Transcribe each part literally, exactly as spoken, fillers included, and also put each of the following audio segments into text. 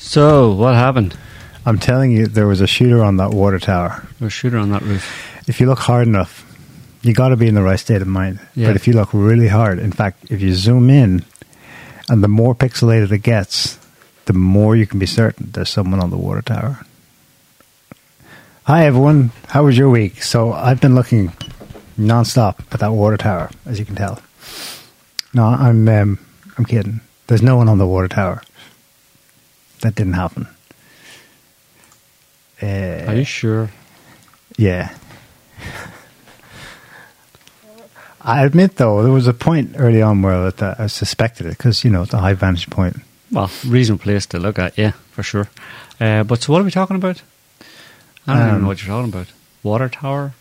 So, what happened? I'm telling you, there was a shooter on that water tower. There was a shooter on that roof. If you look hard enough, you got to be in the right state of mind. Yeah. But if you look really hard, in fact, if you zoom in, and the more pixelated it gets, the more you can be certain there's someone on the water tower. Hi, everyone. How was your week? So I've been looking non-stop at that water tower, as you can tell. No, I'm um, I'm kidding. There's no one on the water tower. That didn't happen. Uh, Are you sure? Yeah. I admit, though, there was a point early on where I, I suspected it because, you know, it's a high vantage point. Well, reasonable place to look at, yeah, for sure. Uh, but so what are we talking about? I don't Um, even know what you're talking about. Water tower?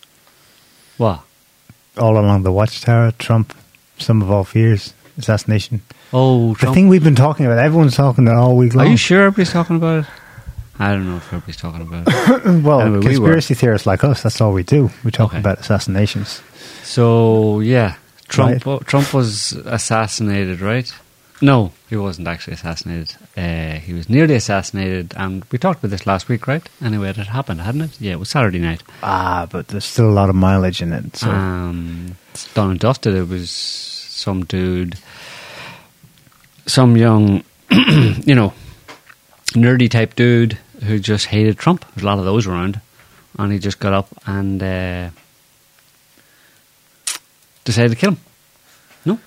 What? All along the watchtower, Trump, some of all fears, assassination. Oh, The Trump. thing we've been talking about, everyone's talking it all week long. Are you sure everybody's talking about it? I don't know if everybody's talking about it. Well, Anyway, we conspiracy theorists like us, that's all we do. We talk Okay. about assassinations. So, yeah, Trump Right. Trump was assassinated, right? No, he wasn't actually assassinated. Uh, he was nearly assassinated, and we talked about this last week, right? Anyway, it had happened, hadn't it? Yeah, it was Saturday night. Ah, but there's still a lot of mileage in it. So Um, it's done and dusted. It was some dude, some young, you know, nerdy type dude who just hated Trump. There's a lot of those around. And he just got up and uh, decided to kill him. No?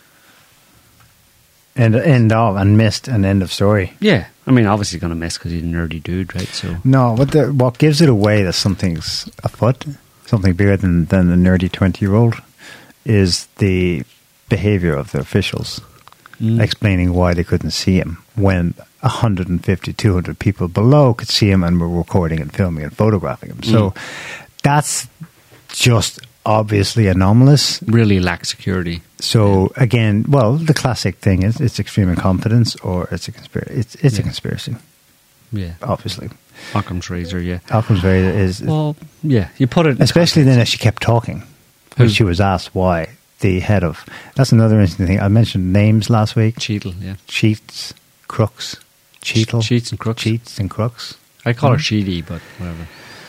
end, end of, and missed an end of story. Yeah. I mean, obviously going to miss because he's a nerdy dude, right? So No, what, the, what gives it away that something's afoot, something bigger than, than a nerdy twenty-year-old, is the behavior of the officials Mm. explaining why they couldn't see him when one hundred fifty, two hundred people below could see him and were recording and filming and photographing him. So Mm. that's just obviously anomalous. really lack security. So again, well, the classic thing is it's extreme incompetence or it's a conspiracy. It's, it's a Yeah. conspiracy, Yeah. obviously. Occam's razor, yeah. Occam's razor is... Well, yeah, you put it... in Especially then as context. she kept talking, Who? when she was asked why the head of... That's another interesting thing. I mentioned names last week. Cheadle, yeah. Cheats, Crooks, Cheetle. Cheats and crooks. Cheats and Crooks. I call her Mhm. Sheedy, but whatever.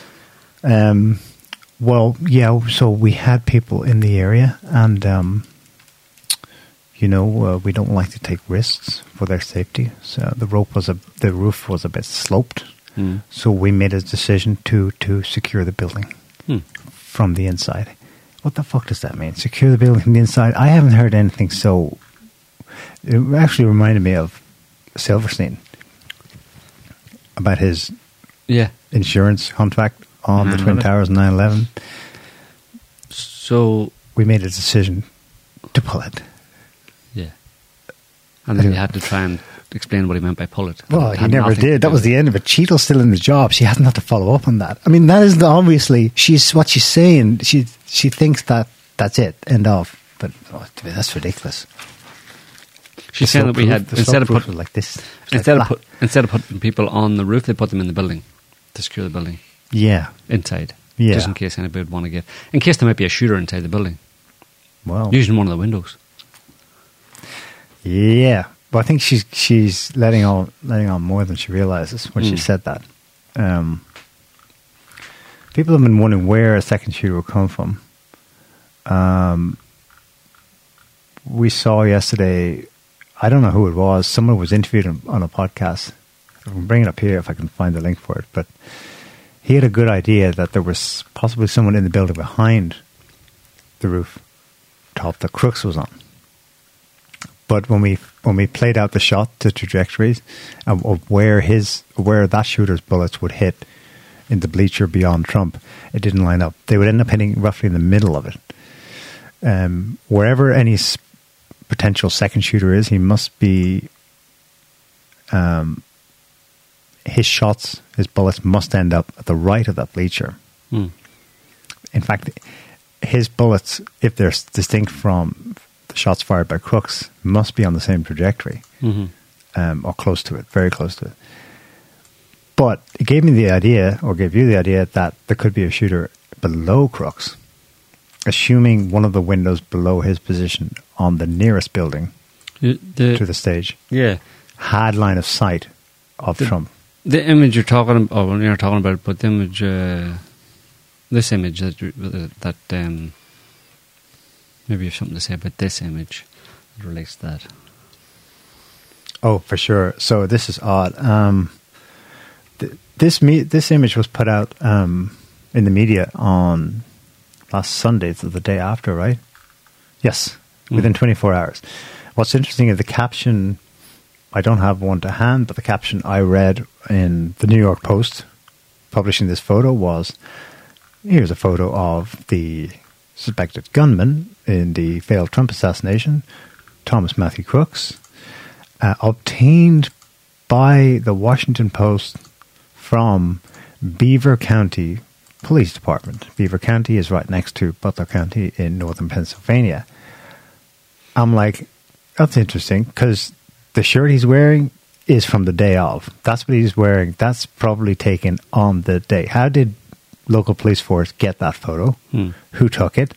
Um, well, yeah, so we had people in the area and, um, you know, uh, we don't like to take risks for their safety. So the rope was a, the roof was a bit sloped. Mm. So we made a decision to, to secure the building Hmm. from the inside. What the fuck does that mean? Secure the building from the inside? I haven't heard anything so... It actually reminded me of Silverstein about his Yeah. insurance contract on the Twin nine eleven. Towers nine eleven. So, We made a decision to pull it. yeah. And then you had to try and explain what he meant by pull it. Well, It he had never nothing to did. That do was with the end of it. Cheadle's still in the job. She hasn't had to follow up on that. I mean, that is the, obviously she's what she's saying. She she thinks that that's it. End of. But oh, that's ridiculous. She's The saying that we slope had, roof- the instead of, slope roof put, was like this. It was like instead, of flat. put, instead of putting people on the roof, they put them in the building to secure the building Yeah. inside. Yeah. Just in case anybody would want to get... In case there might be a shooter inside the building, Well. using one of the windows. Yeah. But I think she's she's letting on letting on more than she realizes when she Mm. said that. Um, people have been wondering where a second shooter will come from. Um, we saw yesterday, I don't know who it was, someone was interviewed on, on a podcast. I can bring it up here if I can find the link for it. But he had a good idea that there was possibly someone in the building behind the roof top that Crooks was on. But when we when we played out the shot, the trajectories of, of where his where that shooter's bullets would hit in the bleacher beyond Trump, it didn't line up. They would end up hitting roughly in the middle of it. Um, wherever any s- potential second shooter is, he must be. Um, his shots, his bullets must end up at the right of that bleacher. Hmm. In fact, his bullets, if they're s- distinct from the shots fired by Crooks, must be on the same trajectory, Mm-hmm. um, or close to it, very close to it. But it gave me the idea, or gave you the idea, that there could be a shooter below Crooks, assuming one of the windows below his position on the nearest building The, to the stage yeah. had line of sight of The- Trump. The image you're talking about, or when you're talking about, but the image, uh, this image that you- that um, maybe you have something to say about this image that relates to that. Oh, for sure. So this is odd. Um, th- this me- this image was put out um, in the media on last Sunday, so the day after, right? Yes, within Mm. twenty-four hours. What's interesting is the caption. I don't have one to hand, but the caption I read in the New York Post publishing this photo was, here's a photo of the suspected gunman in the failed Trump assassination, Thomas Matthew Crooks, uh, obtained by the Washington Post from Beaver County Police Department. Beaver County is right next to Butler County in northern Pennsylvania. I'm like, that's interesting, because the shirt he's wearing is from the day of. That's what he's wearing. That's probably taken on the day. How did local police force get that photo? Hmm. Who took it?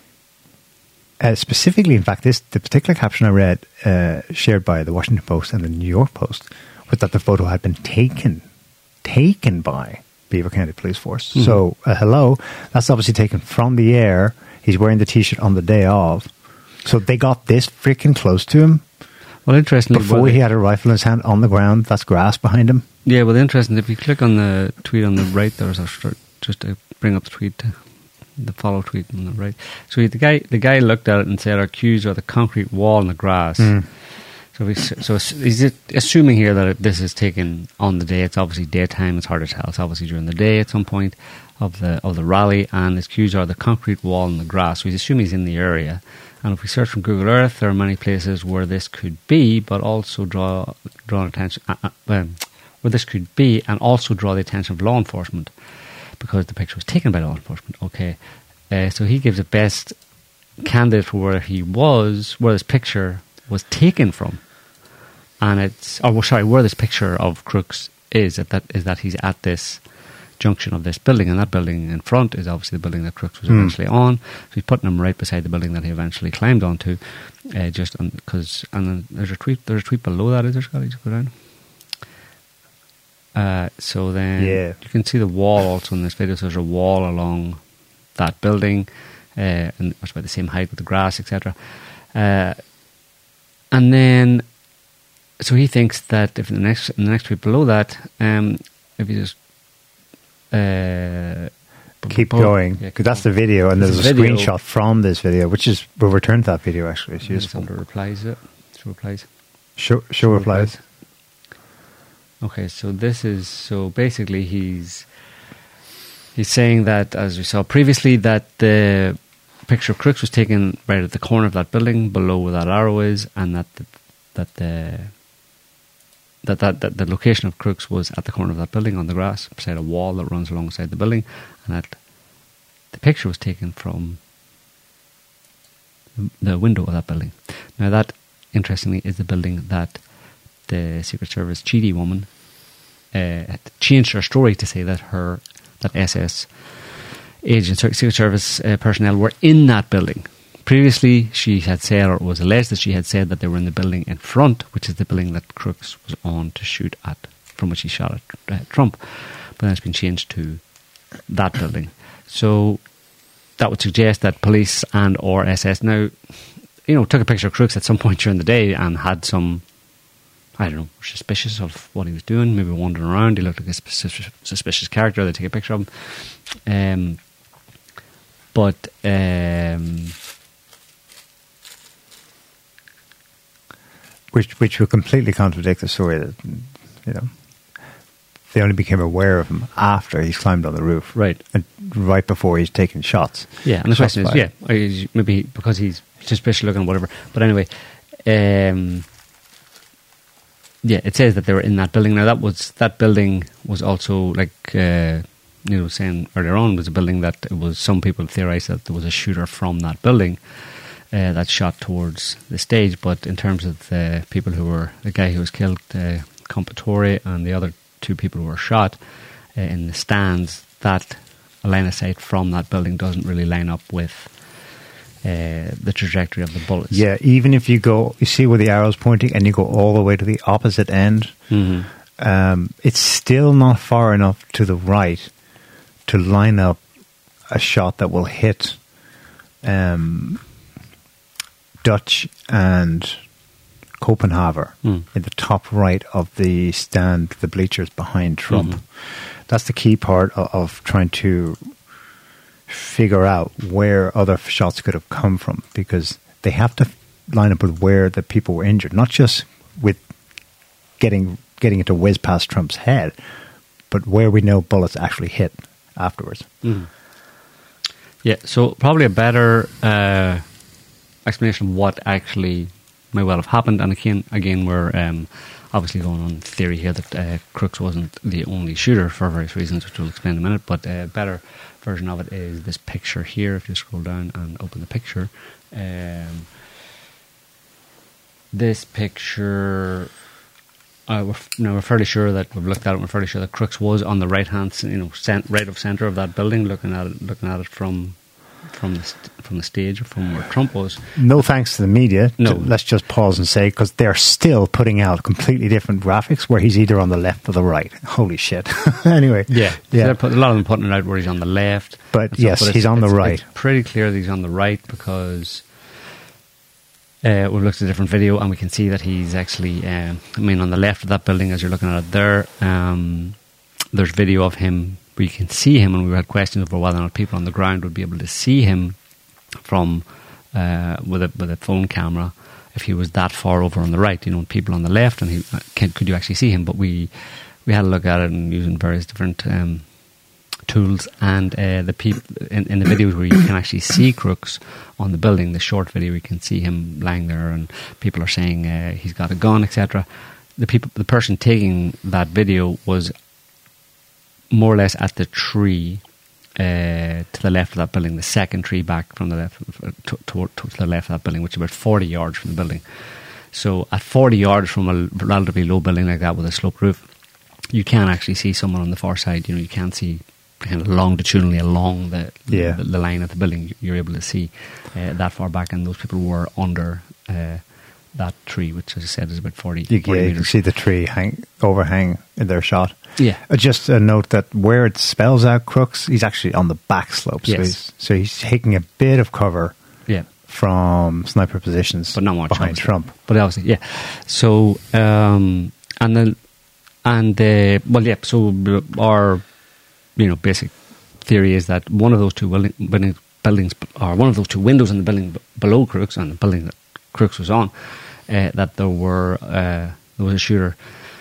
Uh, specifically, in fact, this the particular caption I read, uh, shared by the Washington Post and the New York Post, was that the photo had been taken, taken by Beaver County Police Force. Mhm. So, uh, hello, that's obviously taken from the air. He's wearing the T-shirt on the day of. So they got this freaking close to him Well, interestingly, before well, he had a rifle in his hand on the ground. That's grass behind him. yeah, well, interesting. If you click on the tweet on the right, there's a start, just to bring up the tweet, the follow tweet on the right. So he, the guy, the guy looked at it and said, "Our cues are the concrete wall and the grass." Mm. So, we, so he's assuming here that this is taken on the day. It's obviously daytime. It's hard to tell. It's obviously during the day at some point of the of the rally, and his cues are the concrete wall and the grass. So he's assuming he's in the area. And if we search from Google Earth, there are many places where this could be, but also draw draw attention uh, uh, um, where this could be, and also draw the attention of law enforcement, because the picture was taken by law enforcement. Okay, uh, so he gives a best candidate for where he was, where this picture was taken from, and it's oh well, sorry, where this picture of Crooks is at that is that he's at this junction of this building, and that building in front is obviously the building that Crooks was Mm. eventually on. So he's putting him right beside the building that he eventually climbed onto, uh, just because. And then there's a tweet. There's a tweet below that. Is there, Scotty? Just go down. Uh, so then Yeah. you can see the wall also in this video. So there's a wall along that building, uh, and it's about the same height with the grass, et cetera. Uh, and then, so he thinks that if in the next in the next tweet below that, um, if you just uh, Keep bo- going, yeah, because that's the video, and There's there's a a video. screenshot from this video, which is we'll return to that video. Actually, it's It's useful. under replies. Is it? Show replies. Show, show replies. Okay, so this is so basically he's he's saying that, as we saw previously, that the picture of Crooks was taken right at the corner of that building, below where that arrow is, and that the, that the that, that that the location of Crooks was at the corner of that building on the grass beside a wall that runs alongside the building, and that the picture was taken from the, the window of that building. Now that, interestingly, is the building that the Secret Service Chidi woman uh, had changed her story to say that her that S S agents, Secret Service uh, personnel were in that building. Previously, she had said, or it was alleged that she had said, that they were in the building in front, which is the building that Crooks was on to shoot at, from which he shot at uh, Trump. But then it's been changed to that building. So that would suggest that police and or S S now, you know, took a picture of Crooks at some point during the day and had some, I don't know, suspicious of what he was doing, maybe wandering around. He looked like a suspicious, suspicious character. They take a picture of him. Um, but um, Which which would completely contradict the story that, you know, they only became aware of him after he's climbed on the roof, right, and right before he's taken shots. yeah. And the question is, Shots yeah, fired. he's- maybe because he's suspicious looking, whatever. But anyway, um, yeah, it says that they were in that building. Now that was that building was also like uh, you know saying earlier on was a building that it was. Some people theorized that there was a shooter from that building uh, that shot towards the stage. But in terms of the people who were the guy who was killed, uh, Compatore, and the other two people who were shot uh, in the stands, that line of sight from that building doesn't really line up with uh, the trajectory of the bullets. Yeah, even if you go, you see where the arrow's pointing, and you go all the way to the opposite end, Mm-hmm. um, it's still not far enough to the right to line up a shot that will hit um, Dutch and Copenhagen mm. in the top right of the stand, the bleachers behind Trump. Mm-hmm. That's the key part of, of trying to figure out where other shots could have come from, because they have to line up with where the people were injured, not just with getting getting it to whiz past Trump's head, but where we know bullets actually hit afterwards. Mm. Yeah, so probably a better uh, explanation of what actually may well have happened. And again, again we're um, obviously going on theory here that uh, Crooks wasn't the only shooter for various reasons, which we'll explain in a minute, but a better version of it is this picture here. If you scroll down and open the picture, um, this picture, uh, we're, now we're fairly sure that we've looked at it. We're fairly sure that Crooks was on the right hand, you know, cent- right of center of that building, looking at it, looking at it from from the st- from the stage, from where Trump was. No thanks to the media. No, to, let's just pause and say, because they're still putting out completely different graphics where he's either on the left or the right. Holy shit! Anyway, yeah, yeah. So put, a lot of them putting it out where he's on the left, but yes, but he's on the right. It's pretty clear that he's on the right because. Uh, we've looked at a different video and we can see that he's actually, um, I mean, on the left of that building as you're looking at it there, um, there's video of him where you can see him, and we had questions over whether or not people on the ground would be able to see him from uh, with a with a phone camera if he was that far over on the right. You know, people on the left, and he can, could you actually see him? But we we had a look at it and using various different um, tools, and uh, the people in, in the videos where you can actually see Crooks on the building, the short video, you can see him lying there, and people are saying uh, he's got a gun, et cetera. The people, the person taking that video was more or less at the tree uh, to the left of that building, the second tree back from the left to, to, to the left of that building, which is about forty yards from the building. So at forty yards from a relatively low building like that with a sloped roof, you can actually see someone on the far side. You know, you can see kind of longitudinally along the, yeah. the the line of the building. You're able to see uh, that far back, and those people were under uh, that tree, which, as I said, is about forty, you, forty yeah, meters. You can see the tree hang, overhang in their shot. Yeah. Uh, just a note that where it spells out Crooks, he's actually on the back slope. So, yes. he's, so he's taking a bit of cover yeah. from sniper positions, but not much behind obviously. Trump. But obviously, yeah. So, um, and then, and, uh, well, yeah, so our, you know, basic theory is that one of those two building, buildings, or one of those two windows in the building below Crooks, and the building that Crooks was on, uh, that there were uh, there was a shooter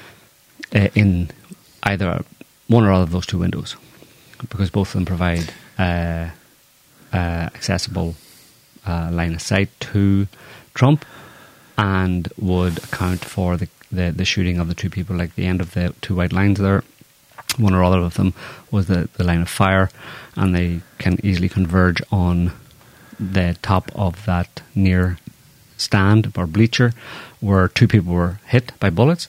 uh, in either one or other of those two windows, because both of them provide uh, uh, accessible uh, line of sight to Trump, and would account for the, the the shooting of the two people, like the end of the two white lines there. One or other of them was the, the line of fire, and they can easily converge on the top of that near stand or bleacher where two people were hit by bullets,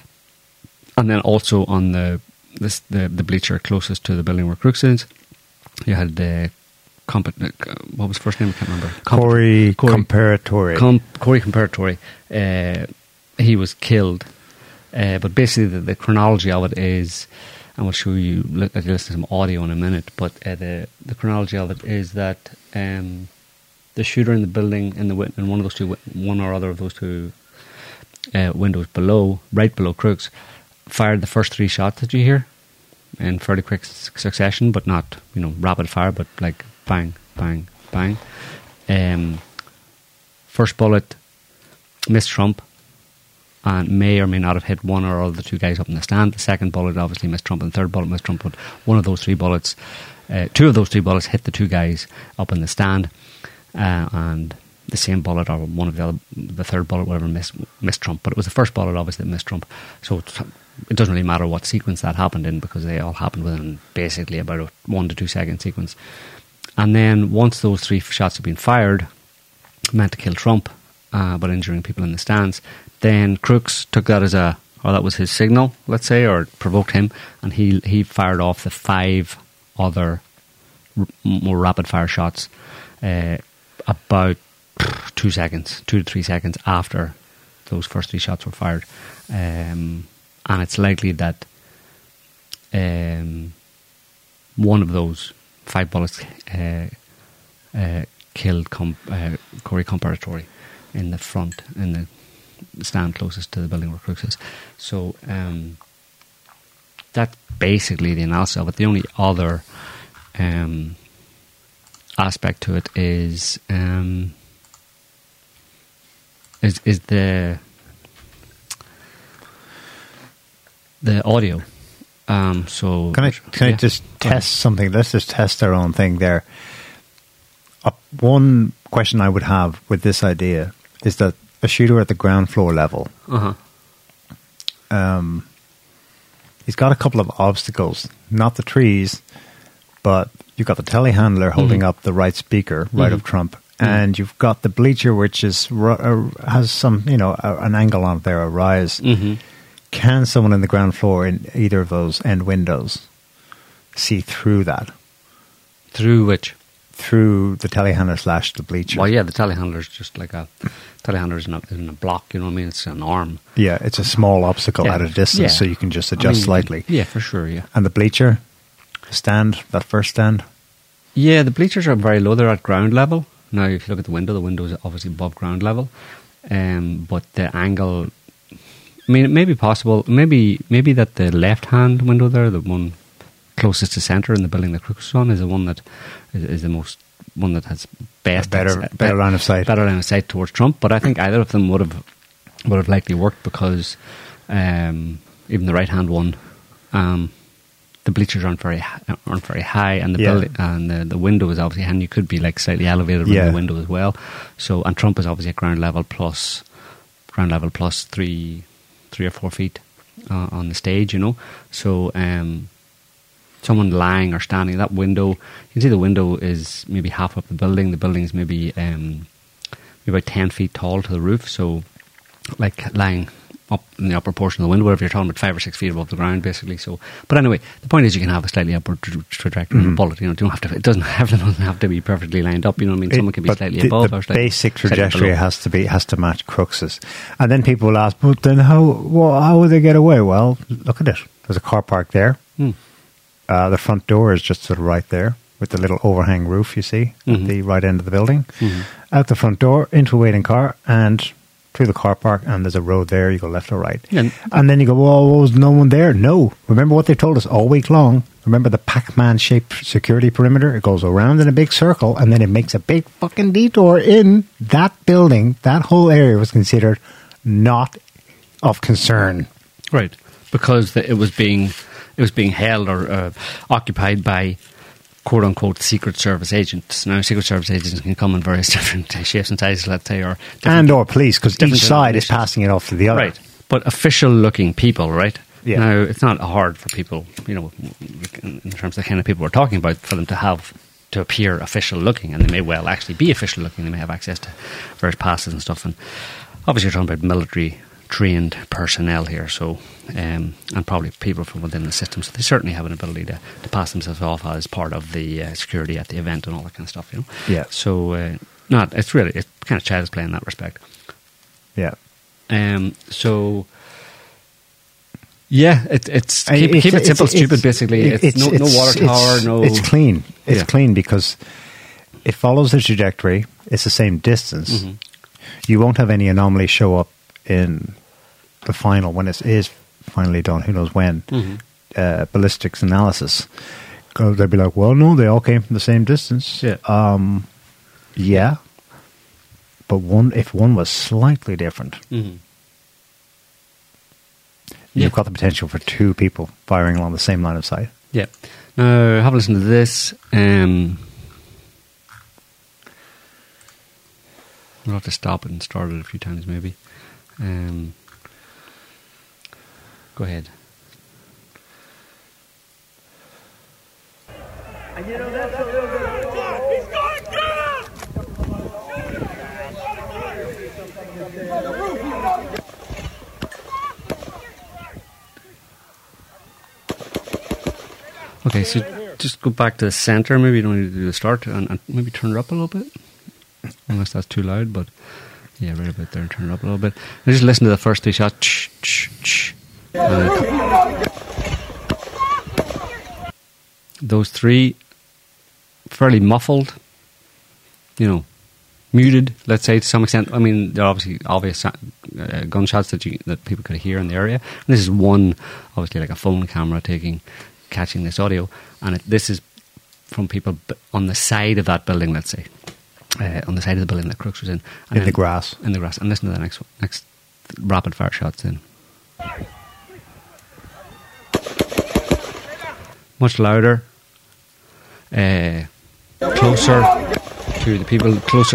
and then also on the this, the, the bleacher closest to the building where Crooks is, you had the comp- what was his first name? I can't remember. Comp- Corey Comparatori. Com- Corey Comparatori. Uh, he was killed, uh, but basically the, the chronology of it is. And we'll show you, I'll listen to some audio in a minute, but uh, the the chronology of it is that um, the shooter in the building, in the in one of those two, one or other of those two uh, windows below, right below Crooks, fired the first three shots that you hear in fairly quick succession, but not, you know, rapid fire, but like bang, bang, bang. Um, first bullet missed Trump, and may or may not have hit one or all of the two guys up in the stand. The second bullet obviously missed Trump, and the third bullet missed Trump, but one of those three bullets, uh, two of those three bullets hit the two guys up in the stand, uh, and the same bullet, or one of the other, the third bullet, whatever, missed, missed Trump. But it was the first bullet, obviously, that missed Trump. So it, it doesn't really matter what sequence that happened in, because they all happened within basically about a one to two second sequence. And then once those three shots had been fired, meant to kill Trump, uh, but injuring people in the stands, then Crooks took that as a, or that was his signal, let's say, or provoked him, and he he fired off the five other r- more rapid fire shots uh, about two seconds, two to three seconds after those first three shots were fired. Um, and it's likely that um, one of those five bullets uh, uh, killed Com- uh, Corey Comparatori in the front, in the stand closest to the building where Crooks is. So um, that's basically the analysis of it. The only other um, aspect to it is um, is is the the audio. Um, so can I can yeah. I just test something? Let's just test our own thing there. Uh, one question I would have with this idea is that a shooter at the ground floor level, uh-huh. um, he's got a couple of obstacles, not the trees, but you've got the telehandler holding mm-hmm. up the right speaker, right mm-hmm. of Trump, mm-hmm. and you've got the bleacher, which is uh, has some, you know, uh, an angle on it there, a rise. Mm-hmm. Can someone in the ground floor in either of those end windows see through that? Through which? Through the telehandler slash the bleacher. Well, yeah, the telehandler is just like a telehandler is in a, in a block. You know what I mean? It's an arm. Yeah, it's a small obstacle yeah. at a distance, yeah. so you can just adjust I mean, slightly. Yeah, for sure. Yeah, and the bleacher, the stand, that first stand. Yeah, the bleachers are very low. They're at ground level. Now, if you look at the window, the window is obviously above ground level, um, but the angle. I mean, it may be possible. Maybe, maybe that the left-hand window there, the one closest to centre in the building that Crooks is on, is the one that is, is the most one that has best a better, better, better line of sight, better line of sight towards Trump. But I think either of them would have would have likely worked because um, even the right-hand one, um, the bleachers aren't very aren't very high, and the yeah. building and the, the window is obviously, and you could be like slightly elevated yeah. in the window as well. So, and Trump is obviously at ground level plus ground level plus three. three or four feet uh, on the stage, you know. So um, someone lying or standing, that window, you can see the window is maybe half up the building. The building's maybe, um, maybe about ten feet tall to the roof. So like lying up in the upper portion of the window, whatever you're talking about, five or six feet above the ground, basically. So, but anyway, the point is you can have a slightly upward tra- trajectory mm-hmm. of a bullet. You know, you don't have to. It doesn't have, doesn't have to be perfectly lined up. You know what I mean? It, Someone can be slightly the, above the or slightly. Basic trajectory has to be has to match Crooks's, and then people will ask, "But then how? Well, how would they get away?" Well, look at it. There's a car park there. Hmm. Uh, the front door is just sort of right there with the little overhang roof. You see mm-hmm. at the right end of the building. Mm-hmm. Out the front door into a waiting car and through the car park, and there's a road there. You go left or right, yeah. and then you go, "Well, was no one there?" No. Remember what they told us all week long. Remember the Pac-Man shaped security perimeter? It goes around in a big circle, and then it makes a big fucking detour in that building. That whole area was considered not of concern, right? Because the, it was being it was being held or uh, occupied by quote unquote Secret Service agents. Now, Secret Service agents can come in various different shapes and sizes, let's say, or and or police, because each side is passing it off to the other, right? But official-looking people, right? Yeah. Now, it's not hard for people, you know, in terms of the kind of people we're talking about, for them to have to appear official-looking, and they may well actually be official-looking. They may have access to various passes and stuff, and obviously, you're talking about military trained personnel here, so um, and probably people from within the system, so they certainly have an ability to, to pass themselves off as part of the uh, security at the event and all that kind of stuff, you know. Yeah. So, uh, not it's really it's kind of child's play in that respect. Yeah. Um. So. Yeah, it, it's I, keep, it's, keep it simple, it's, stupid. It's, basically, it's, it's no, it's, no water tower, it's, no. It's clean. It's yeah. clean because it follows the trajectory. It's the same distance. Mm-hmm. You won't have any anomaly show up in the final when it is finally done. Who knows when? Mm-hmm. Uh, ballistics analysis. They'll be like, well, no, they all came from the same distance. Yeah. Um, yeah. But one, if one was slightly different. Mm-hmm. You've yeah. got the potential for two people firing along the same line of sight. Yeah. Now, have a listen to this. Um, we'll have to stop it and start it a few times, maybe. Um, go ahead. And you know, that's a little bit. He's going down! Okay, so just go back to the centre. Maybe you don't need to do the start, and, and maybe turn it up a little bit, unless that's too loud. But yeah, right about there, turn it up a little bit. And just listen to the first three shots. Ch, ch, ch. And those three, fairly muffled, you know, muted, let's say, to some extent. I mean, they're obviously obvious uh, gunshots that you, that people could hear in the area. And this is one, obviously, like a phone camera taking, catching this audio. And it, this is from people on the side of that building, let's say, uh, on the side of the building that Crooks was in. And in then, the grass. In the grass. And listen to the next one, next rapid fire shots in. Much louder, uh, closer to the people, closer.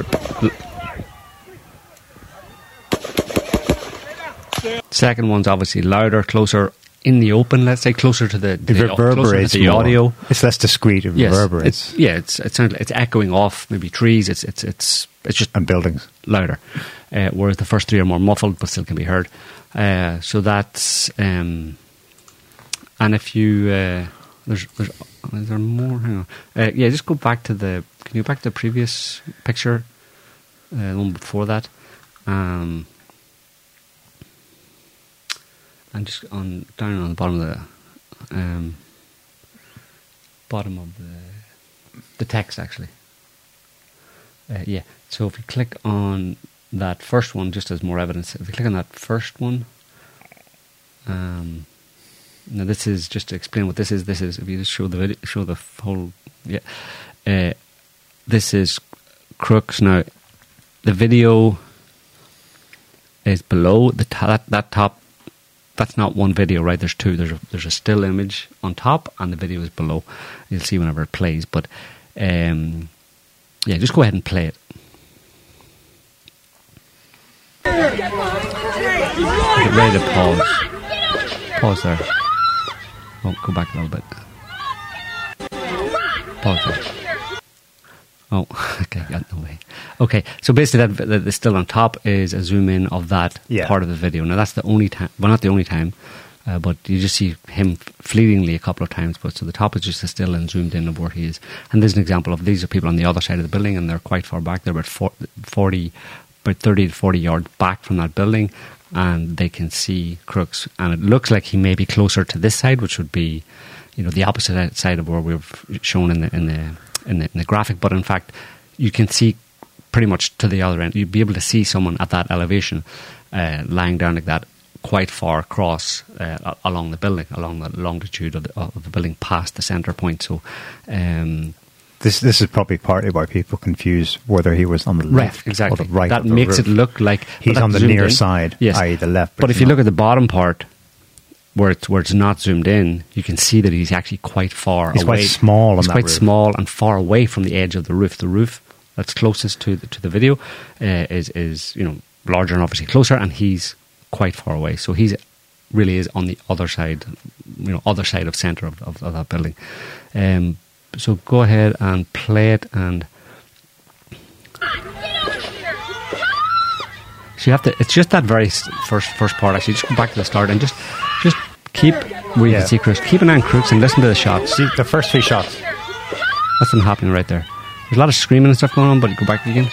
Second one's obviously louder, closer in the open, let's say, closer to the, It the reverberates to the more. audio. It's less discreet. It Yes, reverberates. it's, yeah, it's it sounds like it's echoing off maybe trees. It's it's it's it's just And buildings. louder. Uh, whereas the first three are more muffled, but still can be heard. Uh, so that's um, and if you uh, there's there's is there more? Hang on. Uh, yeah, just go back to the. Can you go back to the previous picture? Uh, the one before that. Um, and just on down on the bottom of the um, bottom of the the text actually. Uh, yeah. So if you click on that first one, just as more evidence, if you click on that first one, um, now this is just to explain what this is. This is if you just show the video, show the whole. Yeah. Uh, this is Crooks. Now the video is below the ta- that, that top. That's not one video, right? There's two. There's a, there's a still image on top, and the video is below. You'll see whenever it plays. But um, yeah, just go ahead and play it. Get ready to pause. Pause there. Oh, go back a little bit. Pause there. Oh, okay, got no way. Okay, so basically that, that, that still on top is a zoom in of that yeah. part of the video. Now that's the only time, well not the only time, uh, but you just see him fleetingly a couple of times. But so the top is just a still and zoomed in of where he is. And there's an example of these are people on the other side of the building, and they're quite far back. They're about forty, about thirty to forty yards back from that building, and they can see Crooks. And it looks like he may be closer to this side, which would be, you know, the opposite side of where we've shown in the in the in the, in the graphic. But in fact, you can see pretty much to the other end. You'd be able to see someone at that elevation, uh, lying down like that, quite far across uh, along the building, along the longitude of the, of the building, past the centre point. So. Um, This this is probably partly why people confuse whether he was on the left right, exactly. or the right. That of the makes roof. it look like he's on the near in, side, yes. that is the left. But, but if you not. look at the bottom part, where it's where it's not zoomed in, you can see that he's actually quite far he's away. He's quite small. He's on quite that roof. small and far away from the edge of the roof. The roof that's closest to the, to the video uh, is is you know larger and obviously closer, and he's quite far away. So he's really is on the other side, you know, other side of centre of, of, of that building. Um, So go ahead and play it, and so you have to. It's just that very first first part. Actually, just go back to the start and just just keep where you yeah. can see Crooks. Keep an eye on Crooks and listen to the shots. See the first three shots. That's them happening right there. There's a lot of screaming and stuff going on, but go back again.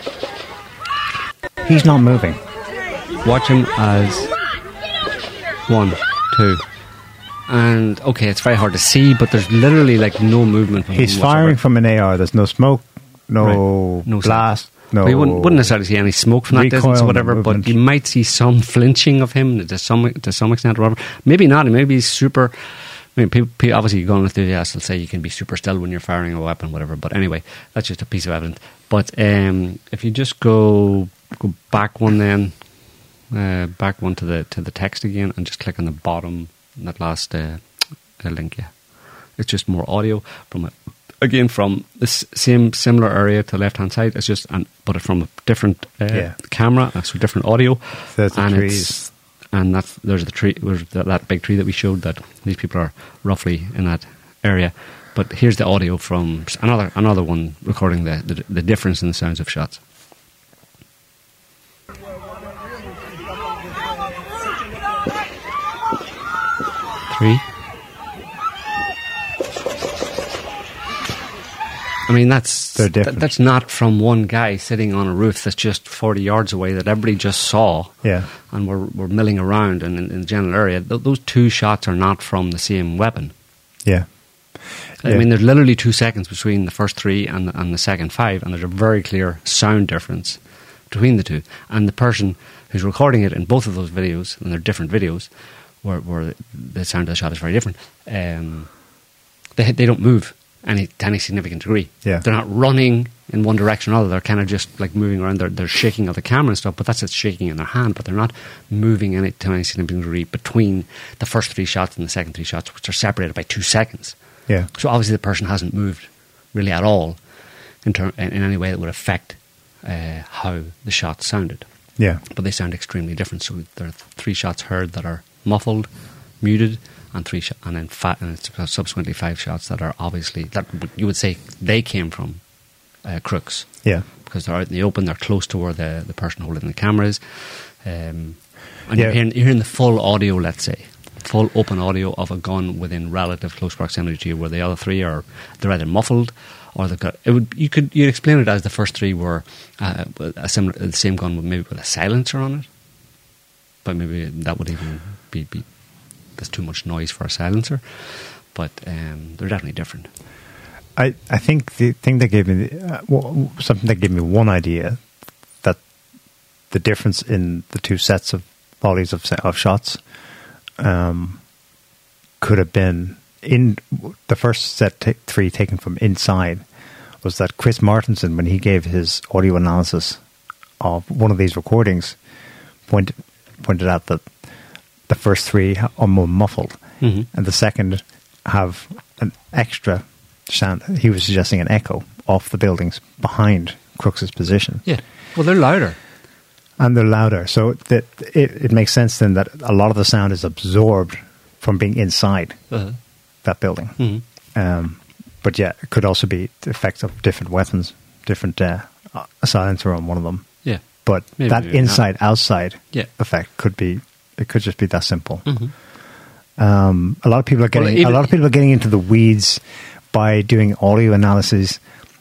He's not moving. Watch him as one, two. And okay, it's very hard to see, but there's literally like no movement. From He's him firing whatsoever. from an A R. There's no smoke, no, right. no blast, sound. no. Well, you wouldn't, wouldn't necessarily see any smoke from that recoil, distance or whatever, no but you might see some flinching of him to some to some extent or whatever. Maybe not. Maybe he's super. I mean, people, people obviously going with the enthusiasts will say you can be super still when you're firing a weapon, whatever. But anyway, that's just a piece of evidence. But um, if you just go go back one, then uh, back one to the to the text again, and just click on the bottom that last. Uh, link, yeah. It's just more audio from a, again from the same similar area to the left hand side. It's just and but it from a different uh, yeah. camera, so different audio. There's the and trees, it's, and that's there's the tree, there's that, that big tree that we showed that these people are roughly in that area. But here's the audio from another another one recording the the, the difference in the sounds of shots. Three. I mean, that's They're th- different. that's not from one guy sitting on a roof that's just forty yards away that everybody just saw. Yeah. And we're, we're milling around in, in the general area. Th- those two shots are not from the same weapon. Yeah. I Yeah. mean, there's literally two seconds between the first three and, and the second five, and there's a very clear sound difference between the two. And the person who's recording it in both of those videos, and they're different videos, where, where the sound of the shot is very different, um, they they don't move any to any significant degree. Yeah. They're not running in one direction or another. They're kind of just like moving around. They're, they're shaking of the camera and stuff, but that's just shaking in their hand. But they're not moving any to any significant degree between the first three shots and the second three shots, which are separated by two seconds. Yeah. So obviously the person hasn't moved really at all in, ter- in any way that would affect uh, how the shots sounded. Yeah. But they sound extremely different. So there are three shots heard that are muffled, muted, and three, sh- and then fa- and subsequently five shots that are obviously that you would say they came from uh, crooks. Yeah. Because they're out in the open, they're close to where the, the person holding the camera is, um, and Yeah. you're, hearing, you're hearing the full audio. Let's say full open audio of a gun within relative close proximity to you, where the other three are they're either muffled or they've got. It would you could you'd explain it as the first three were uh, a similar the same gun with maybe with a silencer on it, but maybe that would even be. be there's too much noise for a silencer, but um, they're definitely different. I, I think the thing that gave me the, uh, w- something that gave me one idea that the difference in the two sets of volleys of of shots um, could have been in the first set t- three taken from inside was that Chris Martinson, when he gave his audio analysis of one of these recordings, pointed pointed out that the first three are more muffled, mm-hmm. and the second have an extra sound. He was suggesting an echo off the buildings behind Crooks's position. Yeah, well, they're louder. And they're louder. So that it, it makes sense then that a lot of the sound is absorbed from being inside Uh-huh. that building. Mm-hmm. Um, but yeah, it could also be the effects of different weapons, different uh, a silencer on one of them. Yeah. But Maybe, that maybe not. inside-outside Yeah. effect could be, it could just be that simple. Mm-hmm. Um, a lot of people are getting Well, even- a lot of people are getting into the weeds by doing audio analysis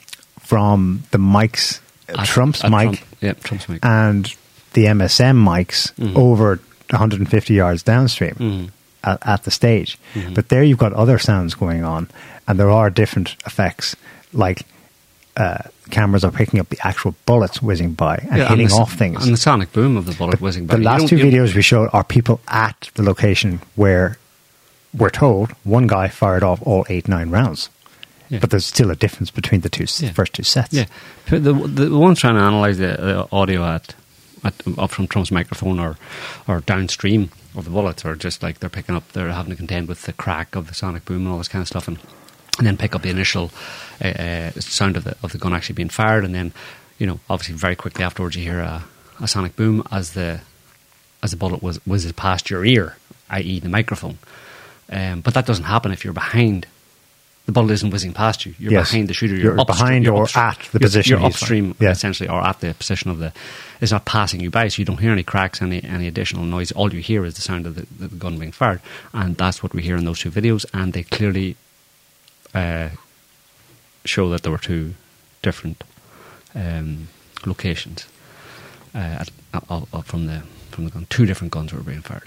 from the mics, uh, At- Trump's at mic, Trump. Yeah, Trump's mic. and the M S M mics Mhm. over one hundred fifty yards downstream Mhm. at, at the stage. Mhm. But there you've got other sounds going on, and there are different effects, like uh, cameras are picking up the actual bullets whizzing by and Yeah, hitting the, off things. And the sonic boom of the bullet whizzing by. The You last don't- two you- videos we showed are people at the location where we're told one guy fired off all eight, nine rounds. Yeah. But there's still a difference between the two s Yeah. first two sets. Yeah, the the ones trying to analyze the, the audio at, at up from Trump's microphone or or downstream of the bullets are just like they're picking up, they're having to contend with the crack of the sonic boom and all this kind of stuff, and and then pick up the initial uh, uh, sound of the of the gun actually being fired, and then you know obviously very quickly afterwards you hear a, a sonic boom as the as the bullet was whizzes past your ear, that is the microphone. Um, but that doesn't happen if you're behind. The bullet isn't whizzing past you. You're Yes. behind the shooter. You're, You're upstream, behind you're or upstream, at the you're, position You're he's upstream, on. Yeah. essentially, or at the position of the. It's not passing you by, so you don't hear any cracks, any any additional noise. All you hear is the sound of the, the gun being fired, and that's what we hear in those two videos. And they clearly uh, show that there were two different um, locations uh, at, uh, uh, from the from the gun. Two different guns were being fired.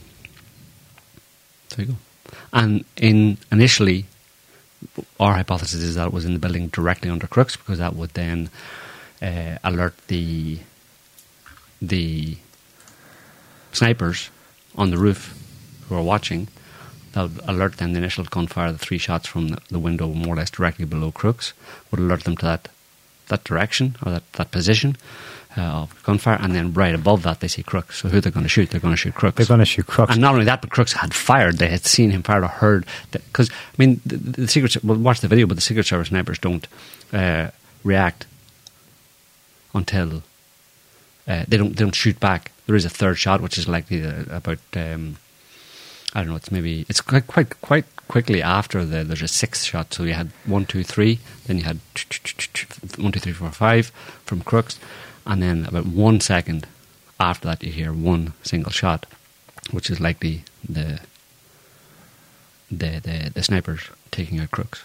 There you go. And in initially, our hypothesis is that it was in the building directly under Crooks, because that would then uh, alert the the snipers on the roof who are watching. That would alert them, the initial gunfire, the three shots from the, the window more or less directly below Crooks, would alert them to that that direction or that, that position uh, of gunfire, and then right above that they see Crooks. So who they're going to shoot? They're going to shoot Crooks. They're going to shoot Crooks. And not only that, but Crooks had fired. They had seen him fire or heard. Because, I mean, the, the Secret well, watch the video, but the Secret Service snipers don't uh, react until uh, they don't they don't shoot back. There is a third shot, which is likely uh, about um, I don't know. It's maybe it's quite quite quite quickly after the there's a sixth shot. So you had one, two, three. Then you had one, two, three, four, five from Crooks. And then about one second after that, you hear one single shot, which is likely the the the, the snipers taking out Crooks.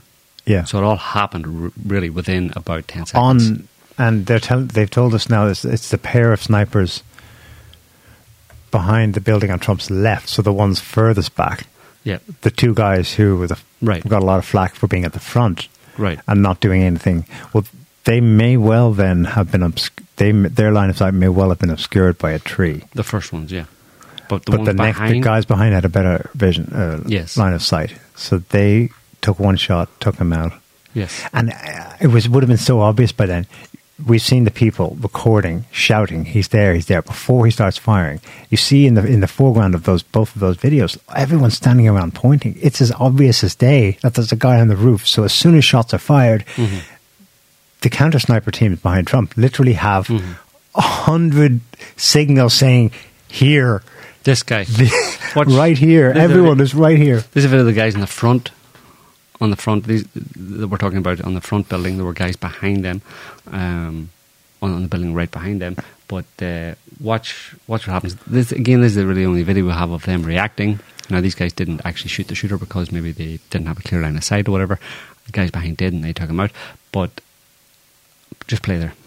Yeah. So it all happened r- really within about ten seconds. On and they're tell, they've told us now it's, it's the pair of snipers behind the building on Trump's left, so the ones furthest back. Yeah. The two guys who were the, Right. got a lot of flack for being at the front, Right. and not doing anything. Well, they may well then have been obsc- they their line of sight may well have been obscured by a tree. The first ones, yeah. But the But ones the next behind, the guys behind had a better vision, uh, Yes. line of sight. So they took one shot, took him out, yes, and uh, it was would have been so obvious by then. We've seen the people recording, shouting, "He's there! He's there!" Before he starts firing. You see in the in the foreground of those both of those videos, everyone's standing around pointing. It's as obvious as day that there's a guy on the roof. So as soon as shots are fired, mm-hmm. the counter sniper teams behind Trump literally have a Mm-hmm. hundred signals saying, "Here, this guy, Watch- right here, this is everyone a- is right here." This is a video of the guys in the front. On the front, these that we're talking about on the front building, there were guys behind them, um, on, on the building right behind them. But uh, watch, watch what happens. This again, this is really the only video we have of them reacting. Now, these guys didn't actually shoot the shooter because maybe they didn't have a clear line of sight or whatever. The guys behind did, and they took him out. But just play there.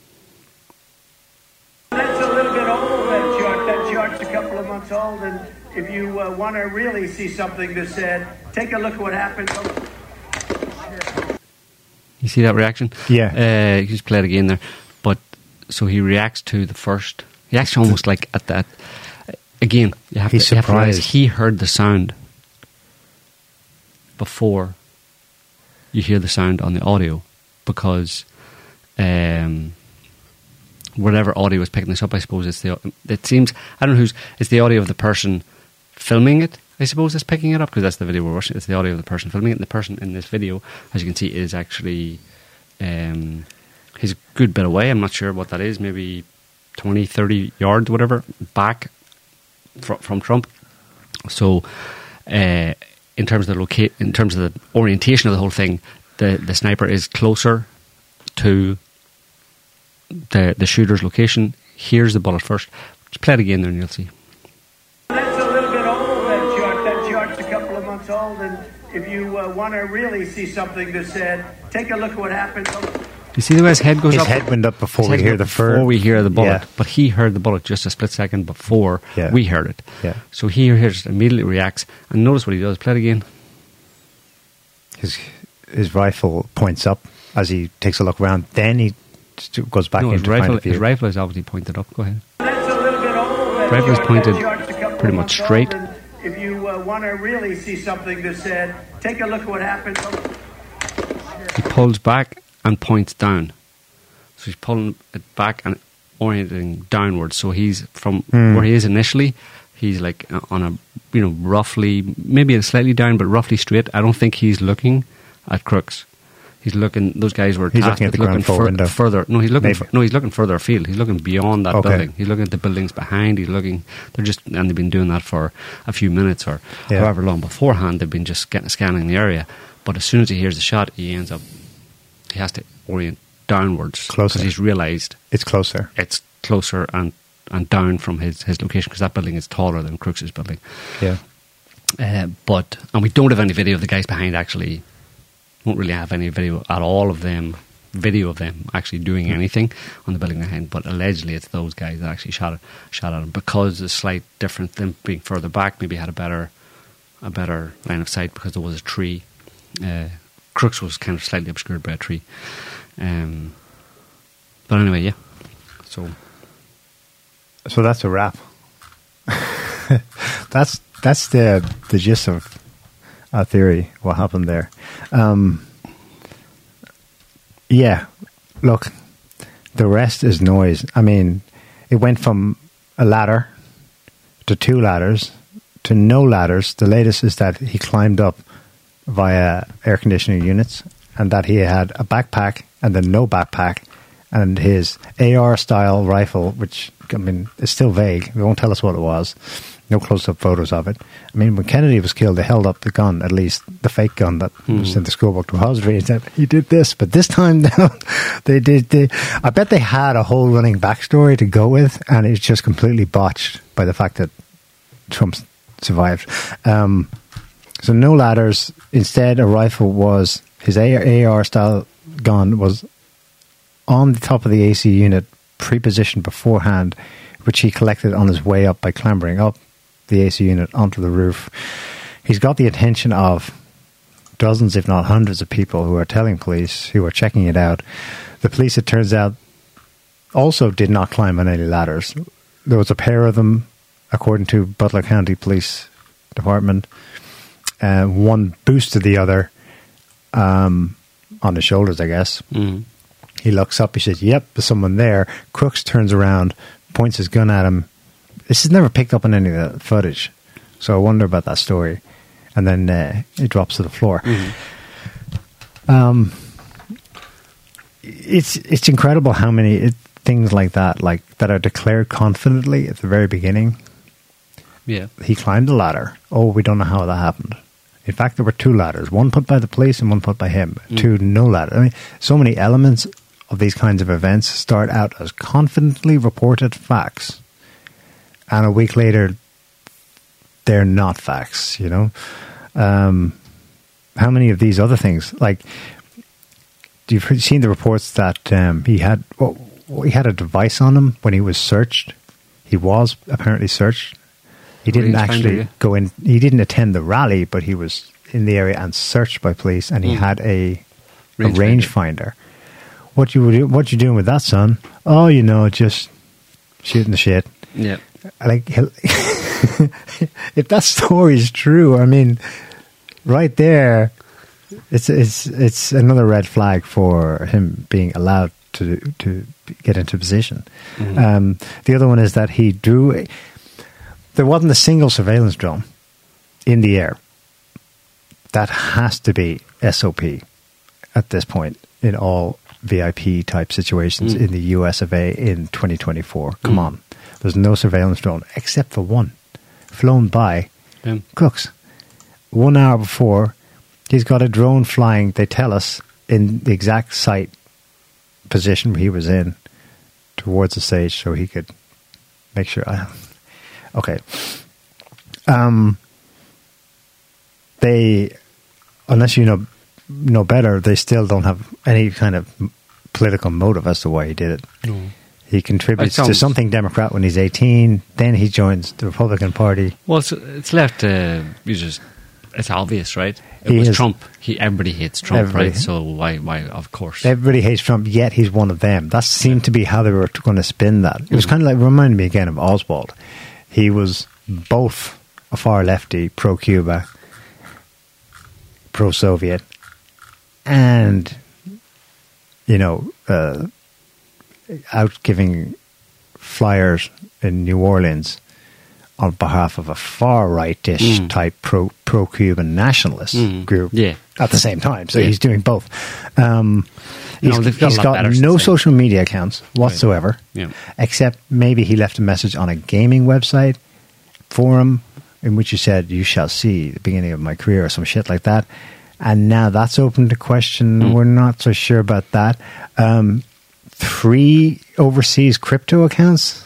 That's a little bit old, that chart. That chart's a couple of months old, and if you uh, want to really see something that's said, take a look at what happened. You see that reaction? Yeah. Uh, you just play it again there. But so he reacts to the first. He acts almost like at that. Again, you have, He's to, you have to realize surprised. he heard the sound before you hear the sound on the audio, because um, whatever audio was picking this up, I suppose it's the. It seems I don't know who's. It's the audio of the person filming it. I suppose is picking it up, because that's the video we're watching. It's the audio of the person filming it. And the person in this video, as you can see, is actually um, he's a good bit away. I'm not sure what that is. Maybe twenty, thirty yards, whatever, back fr- from Trump. So, uh, in terms of the loca- in terms of the orientation of the whole thing, the the sniper is closer to the the shooter's location. Here's the bullet first. Just play it again there, and you'll see. That's a little bit old, that chart. That chart's a couple of months old, and if you uh, want to really see something that's said, take a look at what happened. You see the way his head goes His up? head went up before His we head hear went the up fur. Before we hear the bullet. Yeah. But he heard the bullet just a split second before Yeah. we heard it. Yeah. So he hears, immediately reacts, and notice what he does. Play it again. His his rifle points up as he takes a look around. Then he st- goes back No, his into rifle, find a view. his rifle is obviously pointed up. Go ahead. That's a little bit old. That Rifle is chart. pointed That chart's a couple pretty of much months old, straight. and if you uh, want to really see something that's said, take a look at what happened. He pulls back and points down. So he's pulling it back and orienting downwards. So he's from Hmm. where he is initially, he's like uh, on a, you know, roughly, maybe slightly down, but roughly straight. I don't think he's looking at Crooks. He's looking, those guys were He's tasked looking at with the ground floor fur- window. further. No, he's looking, Maybe. f- no, he's looking further afield. He's looking beyond that Okay. building. He's looking at the buildings behind. He's looking, they're just, and they've been doing that for a few minutes or Yeah. however long beforehand. They've been just sca- scanning the area. But as soon as he hears the shot, he ends up, he has to orient downwards. Closer. Because he's realised It's closer. it's closer and, and down from his, his location, because that building is taller than Crooks's building. Yeah. Uh, but, and we don't have any video of the guys behind actually, won't really have any video at all of them, video of them actually doing anything on the building behind, but allegedly it's those guys that actually shot it, shot at him, because the slight difference, them being further back, maybe had a better, a better line of sight because there was a tree. Uh, Crooks was kind of slightly obscured by a tree. Um, but anyway, yeah. So So that's a wrap. that's that's the the gist of our theory. What happened there? Um, yeah. Look, the rest is noise. I mean, it went from a ladder to two ladders to no ladders. The latest is that he climbed up via air conditioning units, and that he had a backpack and then no backpack, and his A R style rifle, which, I mean, is still vague. They won't tell us what it was. No close-up photos of it. I mean, when Kennedy was killed, they held up the gun, at least the fake gun that Mm. was in the schoolbook to Hosry, and said, he did this. But this time, now, they did. They, I bet they had a whole running backstory to go with, and it's just completely botched by the fact that Trump survived. Um, so no ladders. Instead, a rifle was His A R style gun was on the top of the A C unit, pre-positioned beforehand, which he collected on his way up by clambering up the A C unit onto the roof. He's got the attention of dozens, if not hundreds, of people who are telling police, who are checking it out. The police, it turns out, also did not climb on any ladders. There was a pair of them, according to Butler County Police Department. Uh, one boosted the other um, on the shoulders, I guess. Mm. He looks up, he says, yep, there's someone there. Crooks turns around, points his gun at him. This is never picked up on any of the footage, so I wonder about that story. And then uh, it drops to the floor. Mm-hmm. Um, it's it's incredible how many it, things like that, like that are declared confidently at the very beginning. Yeah, he climbed the ladder. Oh, we don't know how that happened. In fact, there were two ladders, one put by the police and one put by him. Mm. Two no ladder. I mean, so many elements of these kinds of events start out as confidently reported facts, and a week later, they're not facts. You know, um, how many of these other things? Like, you've seen the reports that um, he had well, he had a device on him when he was searched. He was apparently searched. He didn't actually finder, yeah. go in. He didn't attend the rally, but he was in the area and searched by police, and he mm. had a range a rangefinder. What you what you doing with that, son? Oh, you know, just shooting the shit. Yeah. Like, if that story is true, I mean, right there, it's it's it's another red flag for him being allowed to to get into position. Mm-hmm. Um, the other one is that he drew. A, There wasn't a single surveillance drone in the air. That has to be S O P at this point in all V I P type situations mm. in the U S of A in twenty twenty-four. Come mm. on. There's no surveillance drone except for one flown by yeah. Crooks. One hour before, he's got a drone flying, they tell us, in the exact site position he was in towards the stage so he could make sure... I, Okay. Um, they, unless you know know better, they still don't have any kind of political motive as to why he did it. No. He contributes sounds, to something Democrat when he's eighteen. Then he joins the Republican Party. Well, it's, it's left. Uh, you just it's obvious, right? It he was is, Trump. He everybody hates Trump, everybody, right? So why? Why? Of course, everybody hates Trump. Yet he's one of them. That seemed yeah. to be how they were going to spin that. It was mm. kind of like reminded me again of Oswald. He was both a far lefty, pro-Cuba, pro-Soviet, and, you know, uh, out giving flyers in New Orleans on behalf of a far-right-ish mm. type pro, pro-Cuban nationalist mm. group yeah. at the same time. So yeah. he's doing both. Um, he's no, got, he's got no social media accounts whatsoever, right. yeah. except maybe he left a message on a gaming website forum in which he said, "You shall see the beginning of my career," or some shit like that. And now that's open to question. Mm. We're not so sure about that. Um, three overseas crypto accounts.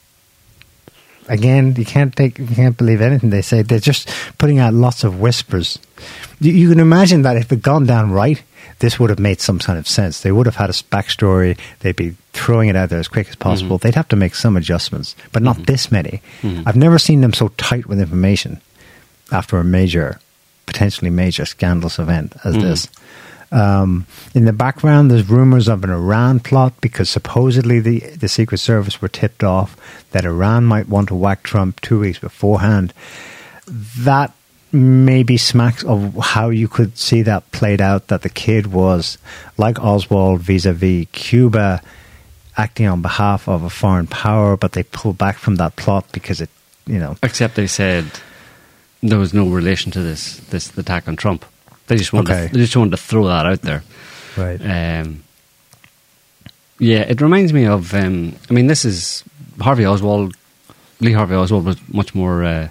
Again, you can't take, you can't believe anything they say. They're just putting out lots of whispers. You, you can imagine that if it had gone down right, this would have made some kind of sense. They would have had a backstory. They'd be throwing it out there as quick as possible. Mm-hmm. They'd have to make some adjustments, but not mm-hmm. this many. Mm-hmm. I've never seen them so tight with information after a major, potentially major scandalous event as mm-hmm. this. Um, in the background, there's rumors of an Iran plot because supposedly the, the Secret Service were tipped off that Iran might want to whack Trump two weeks beforehand. That maybe smacks of how you could see that played out, that the kid was, like Oswald vis-a-vis Cuba, acting on behalf of a foreign power, but they pulled back from that plot because it, you know... Except they said there was no relation to this, this attack on Trump. They just wanted, okay. to, they just wanted to throw that out there. Right. Um, yeah, it reminds me of... Um, I mean, this is... Harvey Oswald... Lee Harvey Oswald was much more... Uh,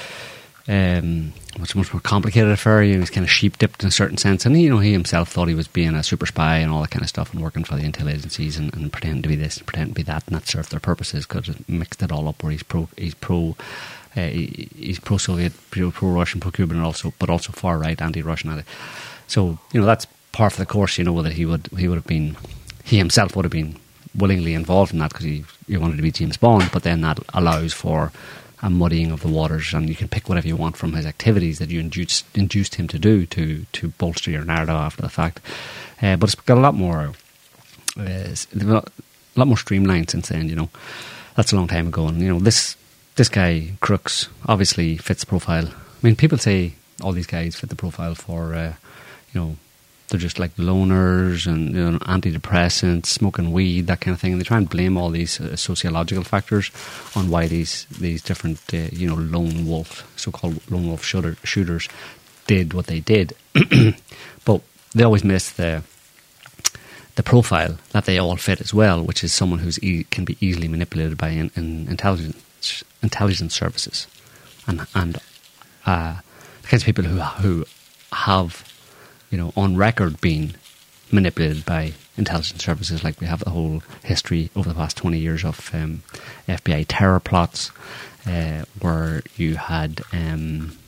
um, much, much more complicated affair. He was kind of sheep-dipped in a certain sense. And, you know, he himself thought he was being a super spy and all that kind of stuff and working for the intel agencies and, and pretending to be this and pretending to be that, and that served their purposes because it mixed it all up where he's pro... He's pro Uh, he, he's pro-Soviet, pro-Russian, pro-Cuban, and also, but also far-right, anti-Russian. So, you know, that's par for the course, you know, that he would he would have been, he himself would have been willingly involved in that because he, he wanted to be James Bond, but then that allows for a muddying of the waters, and you can pick whatever you want from his activities that you induced, induced him to do to, to bolster your narrative after the fact. Uh, but it's got a lot more, uh, a lot more streamlined since then, you know. That's a long time ago, and, you know, this this guy, Crooks, obviously fits the profile. I mean, people say all these guys fit the profile for, uh, you know, they're just like loners and, you know, antidepressants, smoking weed, that kind of thing. And they try and blame all these uh, sociological factors on why these these different, uh, you know, lone wolf, so-called lone wolf shooter, shooters did what they did. But they always miss the the profile that they all fit as well, which is someone who's e- can be easily manipulated by in, in intelligence intelligence services, and and uh, the kinds of people who who have, you know, on record being manipulated by intelligence services. Like, we have the whole history over the past twenty years of um, F B I terror plots, uh, where you had um,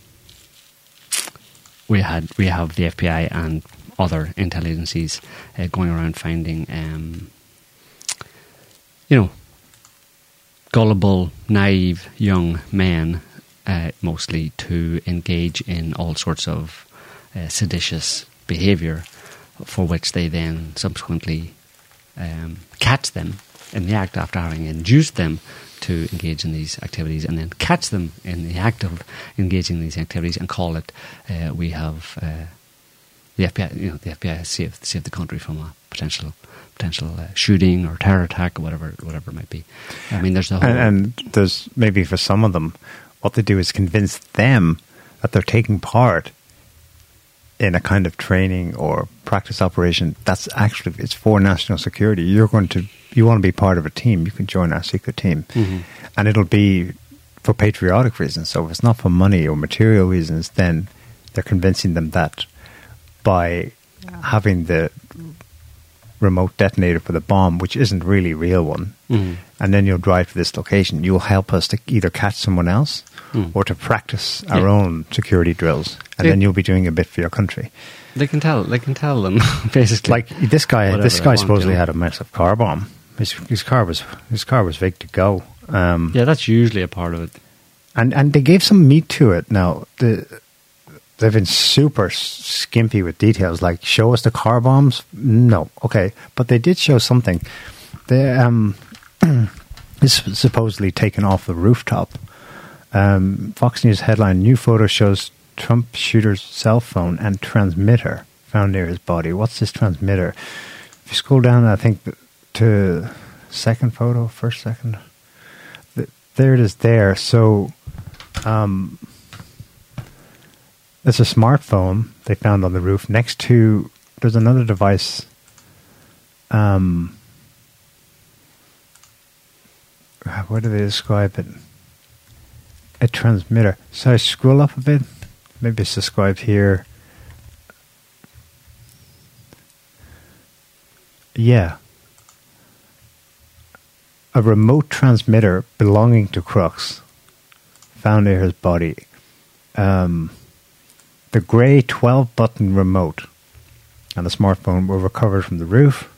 we had we have the F B I and other intelligence agencies uh, going around finding, um, you know, gullible, naive young men, uh, mostly, to engage in all sorts of uh, seditious behaviour, for which they then subsequently um, catch them in the act after having induced them to engage in these activities, and then catch them in the act of engaging in these activities and call it, uh, we have uh, the F B I, you know, the F B I has saved, saved the country from a potential potential uh, shooting or terror attack or whatever whatever it might be. I mean, there's a whole... And, and there's maybe for some of them, what they do is convince them that they're taking part in a kind of training or practice operation that's actually, it's for national security. You're going to, you want to be part of a team, you can join our secret team. Mm-hmm. And it'll be for patriotic reasons. So if it's not for money or material reasons, then they're convincing them that by having the remote detonator for the bomb, which isn't really a real one, mm-hmm. and then you'll drive to this location, you'll help us to either catch someone else mm. or to practice our yeah. own security drills, and they, then you'll be doing a bit for your country. They can tell. They can tell them basically. Like this guy. This guy supposedly had a massive car bomb. His, his car was his car was big to go. Um, yeah, that's usually a part of it. And and they gave some meat to it. Now the. They've been super skimpy with details, like, show us the car bombs? No. Okay. But they did show something. They, um, this was supposedly taken off the rooftop. Um, Fox News headline, new photo shows Trump shooter's cell phone and transmitter found near his body. What's this transmitter? If you scroll down, I think, to second photo, first second. There it is there. So... Um, It's a smartphone they found on the roof next to, there's another device, um, what do they describe it? A transmitter. So I scroll up a bit, maybe it's described here. Yeah. A remote transmitter belonging to Crooks found near his body. Um... The grey twelve-button remote and the smartphone were recovered from the roof.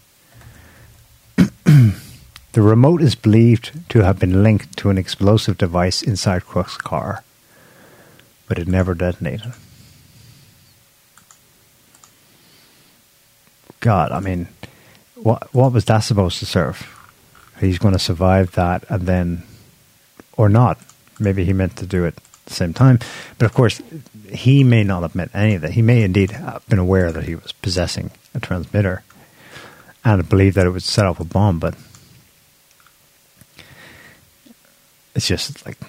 The remote is believed to have been linked to an explosive device inside Crooks' car, but it never detonated. God, I mean, what what was that supposed to serve? He's going to survive that and then, or not. Maybe he meant to do it at the same time. But of course, he may not have meant any of that. He may indeed have been aware that he was possessing a transmitter and believed that it would set off a bomb, but it's just like...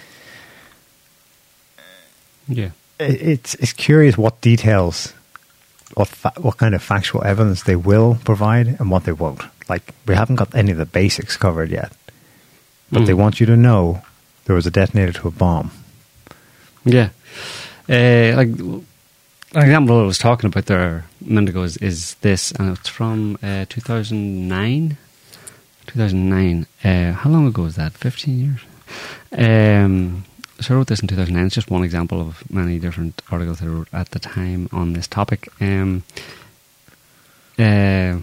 Yeah. It's it's curious what details, what fa- what kind of factual evidence they will provide and what they won't. Like, we haven't got any of the basics covered yet, but mm. they want you to know there was a detonator to a bomb. Yeah. Uh, like, an example I was talking about there a minute ago is, is this, and it's from uh, two thousand nine. two thousand nine. Uh, how long ago was that? fifteen years? Um, so I wrote this in two thousand nine. It's just one example of many different articles that I wrote at the time on this topic. Um, Uh,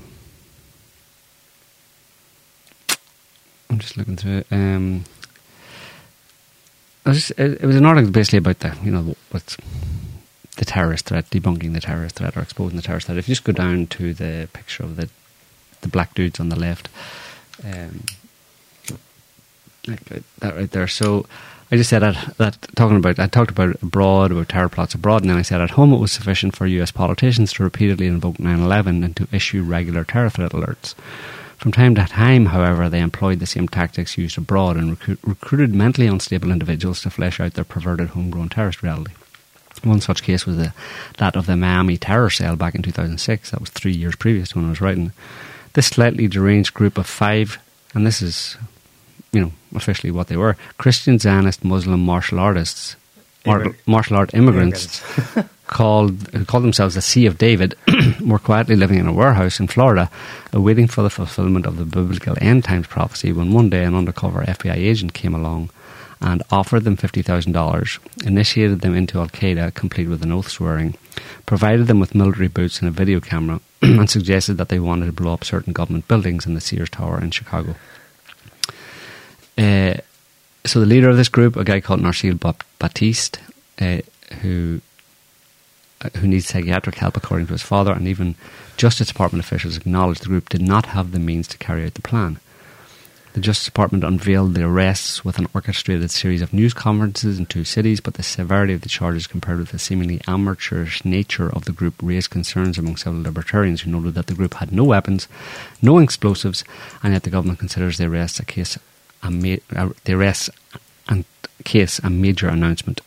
I'm just looking through it. Um, it, was just, it, it was an article basically about the, you know, what's the terrorist threat, debunking the terrorist threat or exposing the terrorist threat. If you just go down to the picture of the the black dudes on the left, um, like that right there. So I just said that, that talking about, I talked about abroad, about terror plots abroad, and then I said at home it was sufficient for U S politicians to repeatedly invoke nine eleven and to issue regular terror threat alerts. From time to time, however, they employed the same tactics used abroad and recruit, recruited mentally unstable individuals to flesh out their perverted homegrown terrorist reality. One such case was the, that of the Miami terror cell back in two thousand six. That was three years previous to when I was writing. This slightly deranged group of five, and this is, you know, officially what they were, Christian Zionist Muslim martial artists, mar- martial art immigrants, immigrants. called called themselves the Sea of David, were quietly living in a warehouse in Florida, awaiting for the fulfillment of the biblical end times prophecy, when one day an undercover F B I agent came along and offered them fifty thousand dollars, initiated them into Al-Qaeda, complete with an oath swearing, provided them with military boots and a video camera, and suggested that they wanted to blow up certain government buildings in the Sears Tower in Chicago. Uh, so the leader of this group, a guy called Narcille Baptiste, uh, who uh, who needs psychiatric help according to his father, and even Justice Department officials acknowledged the group did not have the means to carry out the plan. The Justice Department unveiled the arrests with an orchestrated series of news conferences in two cities, but the severity of the charges compared with the seemingly amateurish nature of the group raised concerns among several libertarians who noted that the group had no weapons, no explosives, and yet the government considers the arrests a case a ma- uh, the arrests and case a major announcement.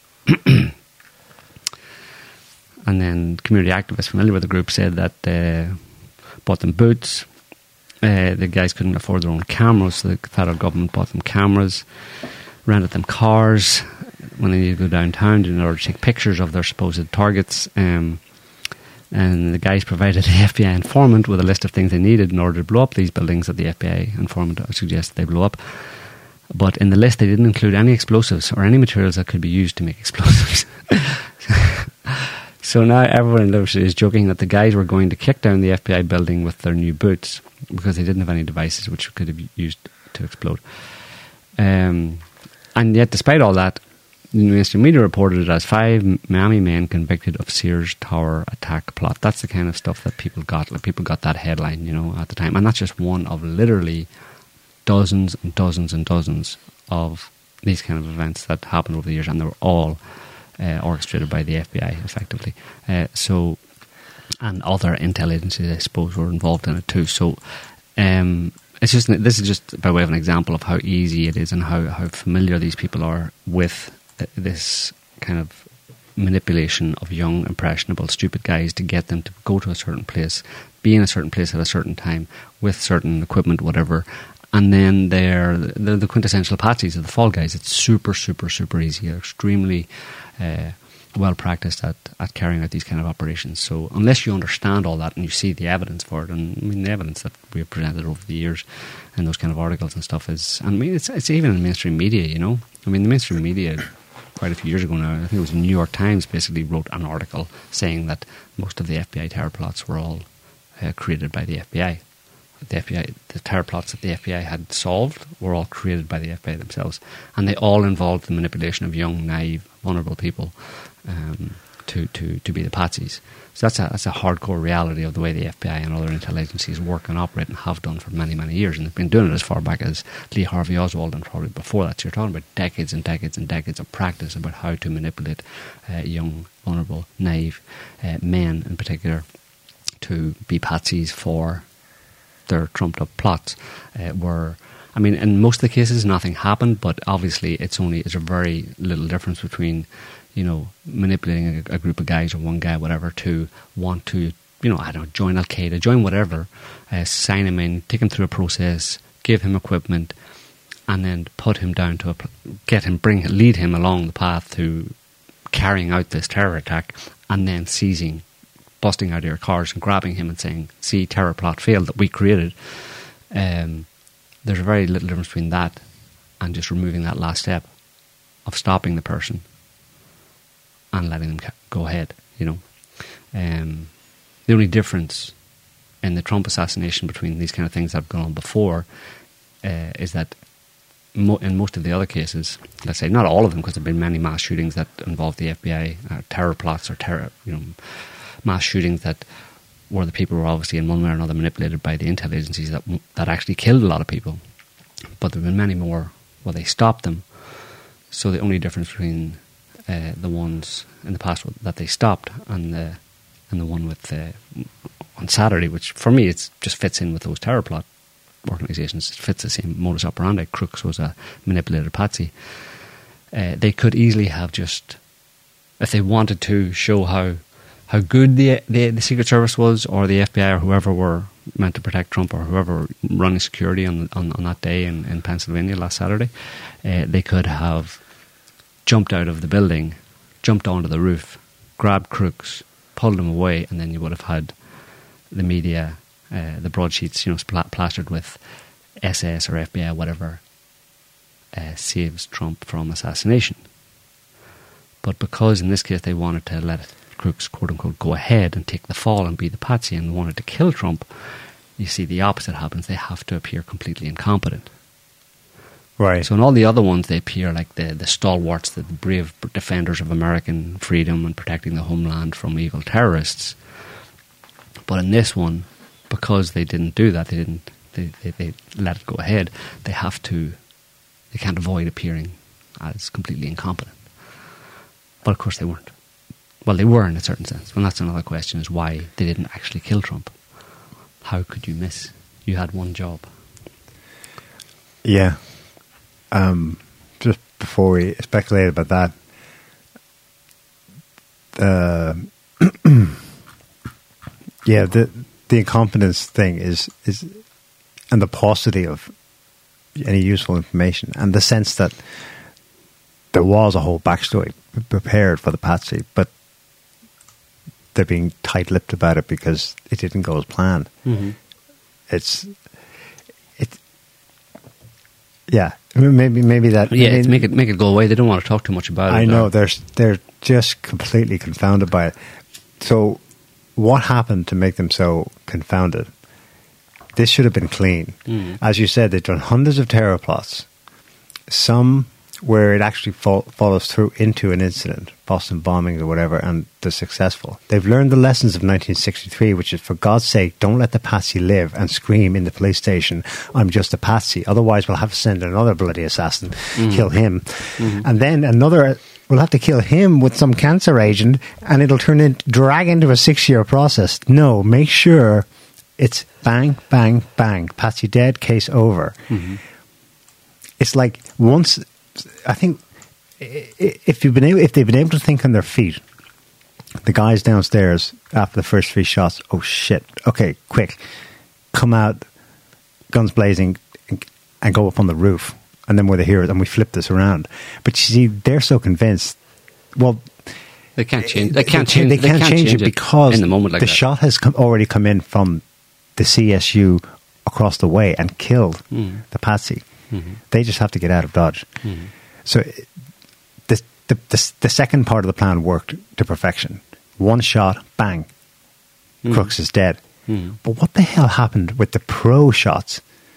And then community activists familiar with the group said that they bought them boots. Uh, the guys couldn't afford their own cameras, so the federal government bought them cameras, rented them cars when they needed to go downtown in order to take pictures of their supposed targets. Um, and the guys provided the F B I informant with a list of things they needed in order to blow up these buildings that the F B I informant suggested they blow up. But in the list, they didn't include any explosives or any materials that could be used to make explosives. So now everyone in Liverpool is joking that the guys were going to kick down the F B I building with their new boots because they didn't have any devices which could have used to explode. Um, and yet, despite all that, the mainstream media reported it as five Miami men convicted of Sears Tower attack plot. That's the kind of stuff that people got. Like people got that headline, you know, at the time. And that's just one of literally dozens and dozens and dozens of these kind of events that happened over the years, and they were all Uh, orchestrated by the F B I, effectively. Uh, so, and other intel agencies, I suppose, were involved in it too. So, um, it's just this is just by way of an example of how easy it is and how, how familiar these people are with uh, this kind of manipulation of young, impressionable, stupid guys to get them to go to a certain place, be in a certain place at a certain time with certain equipment, whatever. And then they're, they're the quintessential patsies of the fall guys. It's super, super, super easy. They're extremely uh, well practiced at, at carrying out these kind of operations. So unless you understand all that and you see the evidence for it, and I mean the evidence that we have presented over the years and those kind of articles and stuff is, and I mean it's it's even in mainstream media, you know. I mean the mainstream media quite a few years ago now, I think it was the New York Times basically wrote an article saying that most of the F B I terror plots were all uh, created by the F B I. The F B I, the terror plots that the F B I had solved were all created by the F B I themselves, and they all involved the manipulation of young, naive, vulnerable people um, to, to, to be the patsies. So that's a that's a hardcore reality of the way the F B I and other intel agencies work and operate and have done for many, many years, and they've been doing it as far back as Lee Harvey Oswald and probably before that. So you're talking about decades and decades and decades of practice about how to manipulate uh, young, vulnerable, naive uh, men in particular to be patsies for their trumped up plots. Uh, were, I mean, in most of the cases, nothing happened, but obviously, it's only it's a very little difference between, you know, manipulating a, a group of guys or one guy, whatever, to want to, you know, I don't know, join Al Qaeda, join whatever, uh, sign him in, take him through a process, give him equipment, and then put him down to a, get him, bring, lead him along the path to carrying out this terror attack, and then seizing. Busting out of your cars and grabbing him and saying, see, terror plot failed that we created. Um, there's a very little difference between that and just removing that last step of stopping the person and letting them go ahead, you know. Um, the only difference in the Trump assassination between these kind of things that have gone on before uh, is that mo- in most of the other cases, let's say not all of them, because there have been many mass shootings that involve the F B I, uh, terror plots or terror, you know, mass shootings that where the people were obviously in one way or another manipulated by the intel agencies that that actually killed a lot of people. But there have been many more where they stopped them. So the only difference between uh, the ones in the past that they stopped and the and the one with uh, on Saturday, which for me it just fits in with those terror plot organisations. It fits the same modus operandi. Crooks was a manipulated patsy. Uh, they could easily have just, if they wanted to, show how how good the, the the Secret Service was, or the F B I, or whoever were meant to protect Trump, or whoever running security on on, on that day in, in Pennsylvania last Saturday. Uh, they could have jumped out of the building, jumped onto the roof, grabbed Crooks, pulled him away, and then you would have had the media, uh, the broadsheets, you know, spla- plastered with S S or F B I, whatever, uh, saves Trump from assassination. But because in this case they wanted to let Crooks, quote unquote, go ahead and take the fall and be the patsy and wanted to kill Trump, you see the opposite happens. They have to appear completely incompetent. Right. So in all the other ones, they appear like the, the stalwarts, the brave defenders of American freedom and protecting the homeland from evil terrorists. But in this one, because they didn't do that, they didn't they, they, they let it go ahead, they have to, they can't avoid appearing as completely incompetent. But of course they weren't. Well, they were in a certain sense. Well, that's another question, is why they didn't actually kill Trump. How could you miss? You had one job. Yeah. Um, just before we speculate about that, uh, yeah, the the incompetence thing is is, and the paucity of any useful information, and the sense that there was a whole backstory prepared for the patsy, but they're being tight-lipped about it because it didn't go as planned. Mm-hmm. It's it, yeah. Maybe maybe that. Yeah, I mean, to make it make it go away. They don't want to talk too much about it. I know or, they're they're just completely confounded by it. So, what happened to make them so confounded? This should have been clean. Mm. As you said, they've done hundreds of terror plots. Some where it actually fo- follows through into an incident, Boston bombings or whatever, and they're successful. They've learned the lessons of nineteen sixty-three, which is, for God's sake, don't let the patsy live and scream in the police station, I'm just a patsy. Otherwise, we'll have to send another bloody assassin, mm-hmm. kill him. Mm-hmm. And then another, we'll have to kill him with some cancer agent, and it'll turn in, drag into a six-year process. No, make sure it's bang, bang, bang. Patsy dead, case over. Mm-hmm. It's like once... I think if you've been able, if they've been able to think on their feet, the guys downstairs after the first three shots, oh shit, okay, quick, come out, guns blazing, and, and go up on the roof, and then we're the heroes, and we flip this around. But you see, they're so convinced. Well, they can't change. They can't change. They can't, they can't change, change it because in the moment like the that. shot has come, already come in from the C S U across the way and killed mm. the patsy. Mm-hmm. They just have to get out of Dodge. Mm-hmm. So the, the, the, the second part of the plan worked to perfection. One shot, bang, mm-hmm. Crooks is dead. Mm-hmm. But what the hell happened with the pro shots?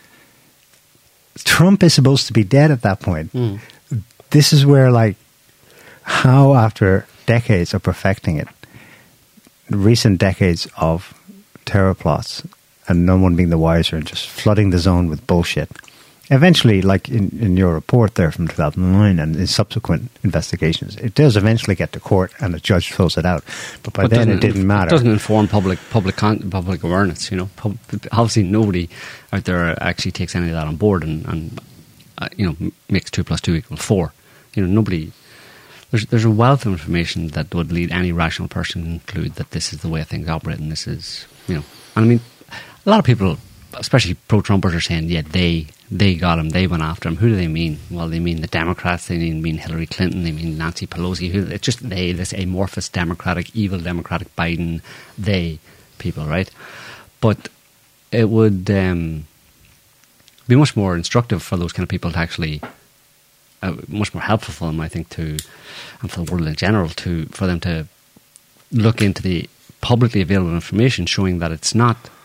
Trump is supposed to be dead at that point. Mm-hmm. This is where, like, how after decades of perfecting it, recent decades of terror plots, and no one being the wiser and just flooding the zone with bullshit. Eventually, like in, in your report there from two thousand nine and in subsequent investigations, it does eventually get to court and the judge throws it out. But by but then it didn't inf- matter. It doesn't inform public public con- public awareness, you know. Pub- obviously, nobody out there actually takes any of that on board and, and uh, you know, makes two plus two equal four. You know, nobody... There's, there's a wealth of information that would lead any rational person to conclude that this is the way things operate and this is, you know... And I mean, a lot of people, especially pro-Trumpers, are saying, yeah, they... They got him. They went after him. Who do they mean? Well, they mean the Democrats. They mean Hillary Clinton. They mean Nancy Pelosi. Who, it's just they, this amorphous Democratic, evil Democratic Biden, they people, right? But it would um, be much more instructive for those kind of people to actually, uh, much more helpful for them, I think, to, and for the world in general, to for them to look into the publicly available information showing that it's not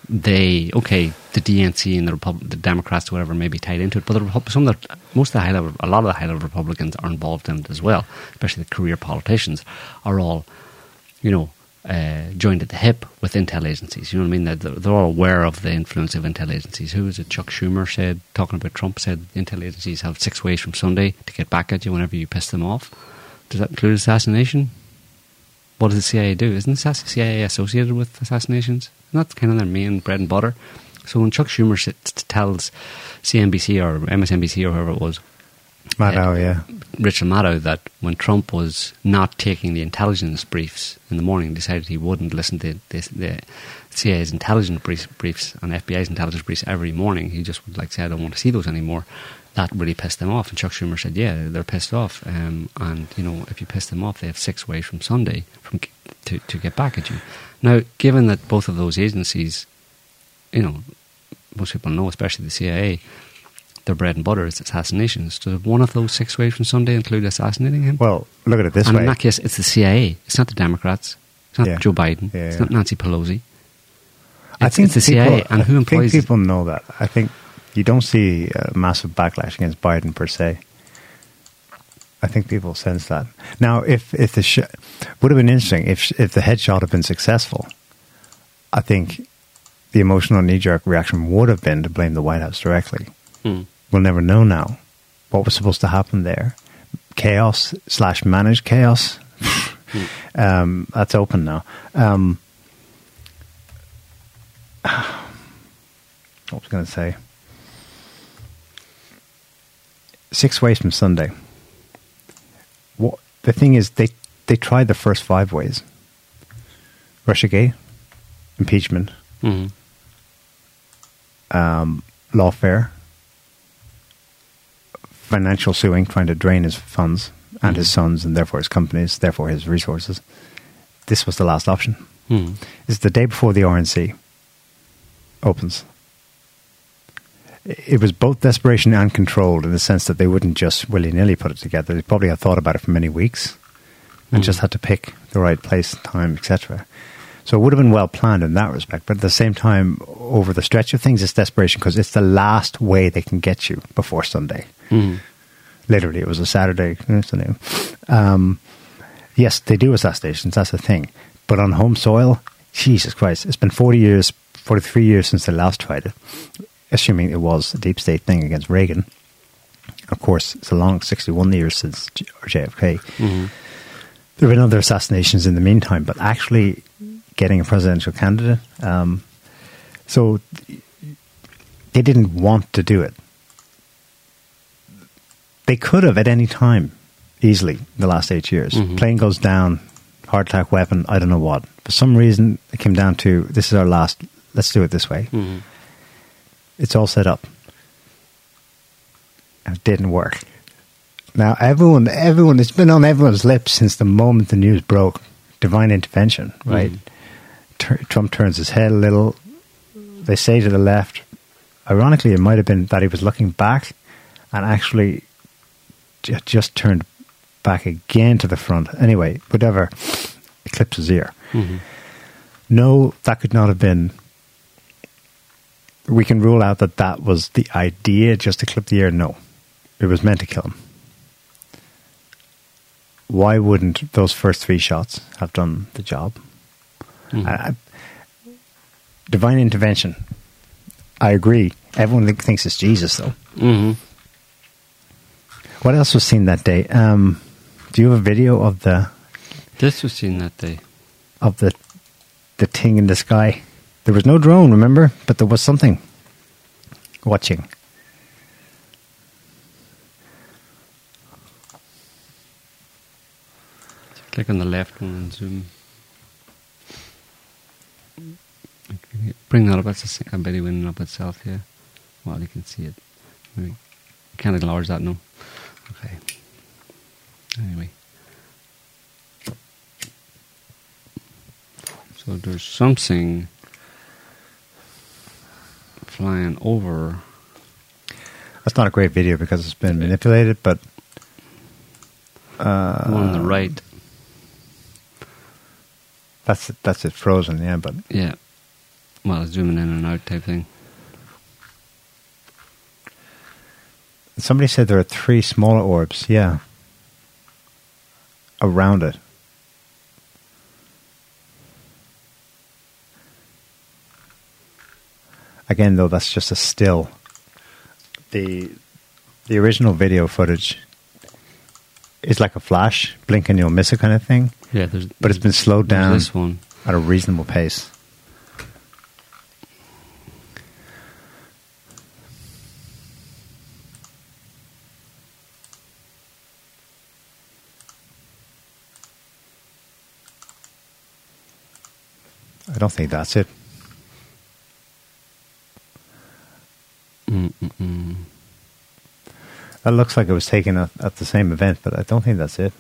they, okay, the D N C and the Repub- the Democrats, whatever, may be tied into it, but the Repub- some of the, most of the high level, a lot of the high level Republicans are involved in it as well, especially the career politicians are all, you know, uh, joined at the hip with intel agencies. You know what I mean? They're, they're all aware of the influence of intel agencies. Who was it? Chuck Schumer said, talking about Trump, said intel agencies have six ways from Sunday to get back at you whenever you piss them off. Does that include assassination? What does the C I A do? Isn't the C I A associated with assassinations? Isn't that kind of their main bread and butter? So when Chuck Schumer sits, tells C N B C or M S N B C or whoever it was, Maddow, uh, yeah. Richard Maddow, that when Trump was not taking the intelligence briefs in the morning, decided he wouldn't listen to the, the C I A's intelligence briefs, briefs and F B I's intelligence briefs every morning. He just would like say, I don't want to see those anymore. That really pissed them off. And Chuck Schumer said, yeah, they're pissed off. Um, and, you know, if you piss them off, they have six ways from Sunday from, to, to get back at you. Now, given that both of those agencies, you know, most people know, especially the C I A, their bread and butter is assassinations. Does one of those six ways from Sunday include assassinating him? Well, look at it this and way. in that case, it's the C I A. It's not the Democrats. It's not Yeah. Joe Biden. Yeah, it's yeah. not Nancy Pelosi. It's, I think it's the C I A. people- And who employs I think people know that. I think you don't see a massive backlash against Biden per se. I think people sense that. Now, if if the sh- would have been interesting if if the headshot had been successful, I think the emotional knee-jerk reaction would have been to blame the White House directly. Hmm. We'll never know now what was supposed to happen there. Chaos slash managed chaos. um, that's open now. Um, what was I going to say? Six ways from Sunday. What the thing is, they they tried the first five ways: Russiagate, impeachment, Mm-hmm. um, lawfare, financial suing, trying to drain his funds and his sons, and therefore his companies, therefore his resources. This was the last option. Mm-hmm. It's the day before the R N C opens. It was both desperation and controlled in the sense that they wouldn't just willy-nilly put it together. They probably had thought about it for many weeks and Mm. just had to pick the right place, time, et cetera. So it would have been well planned in that respect. But at the same time, over the stretch of things, it's desperation because it's the last way they can get you before Sunday. Mm-hmm. Literally, it was a Saturday. Um, yes, they do assassinations, that's the thing. But on home soil, Jesus Christ, it's been forty years, forty-three years since they last tried it. Assuming it was a deep state thing against Reagan. Of course, it's a long sixty-one years since J F K. Mm-hmm. There have been other assassinations in the meantime, but actually getting a presidential candidate, um, so they didn't want to do it. They could have at any time, easily, the last eight years. Mm-hmm. Plane goes down, heart attack, weapon, I don't know what. For some reason, it came down to, this is our last, let's do it this way. Mm-hmm. It's all set up. And it didn't work. Now, everyone, everyone, it's been on everyone's lips since the moment the news broke. Divine intervention, right? Mm. Tur- Trump turns his head a little. They say to the left. Ironically, it might have been that he was looking back and actually j- just turned back again to the front. Anyway, whatever. It clips his ear. Mm-hmm. No, that could not have been. We can rule out that that was the idea, just to clip the ear. No, it was meant to kill him. Why wouldn't those first three shots have done the job? Mm-hmm. I, divine intervention. I agree. Everyone thinks it's Jesus, though. Mm-hmm. What else was seen that day? Um, do you have a video of the This was seen that day. of the the thing in the sky? There was no drone, remember? But there was something watching. Click on the left one and zoom. Bring that up. That's a video winning up itself here. Well, you can see it. Maybe. Can't enlarge that, no. Okay. Anyway. So there's something flying over. That's not a great video because it's been manipulated, but uh, one on the right. That's it, that's it frozen, yeah. But Yeah. well, zooming in and out type thing. Somebody said there are three smaller orbs, yeah, around it. Again, though, that's just a still. The the original video footage is like a flash, blink and you'll miss it kind of thing. Yeah, there's, but it's been slowed down this one. At a reasonable pace. I don't think that's it. Mm-mm-mm. That looks like it was taken at, at the same event, but I don't think that's it.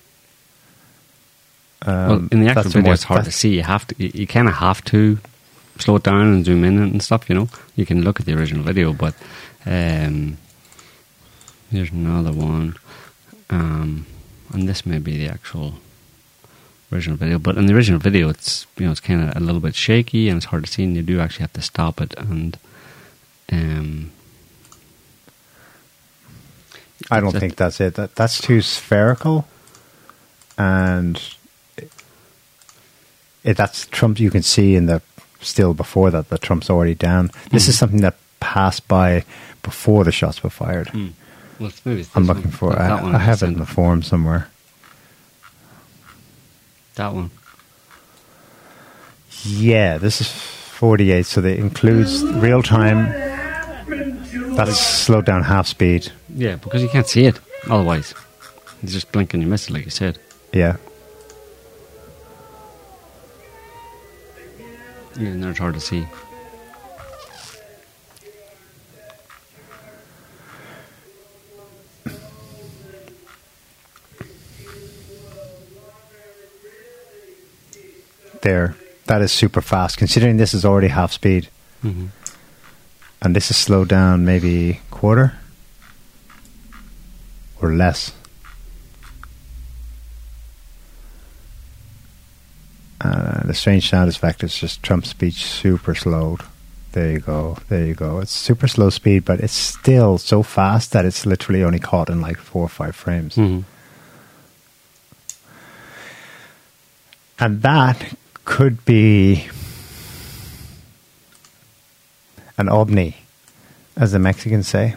Um, well, in the actual video, more, it's hard to see. You have to, you, you kind of have to slow it down and zoom in and stuff. You know, you can look at the original video, but um, here's another one, um, and this may be the actual original video. But in the original video, it's you know it's kind of a little bit shaky and it's hard to see, and you do actually have to stop it and. Um, I don't think that's it. That that's too spherical, and it, it, that's Trump. You can see in the still before that that Trump's already down. This mm. is something that passed by before the shots were fired. Mm. Well, it's maybe it's I'm looking one. for. That, I, I have it in the forum somewhere. That one. Yeah, this is forty-eight, so it includes real time. That's slowed down half speed. Yeah, because you can't see it otherwise. You just blink and you miss it, like you said. Yeah. Yeah, and it's hard to see. There. That is super fast, considering this is already half speed. Mm-hmm. And this is slowed down maybe quarter or less. Uh, the strange sound effect is just Trump's speech super slowed. There you go, there you go. It's super slow speed, but it's still so fast that it's literally only caught in like four or five frames. Mm-hmm. And that could be an ovni, as the Mexicans say.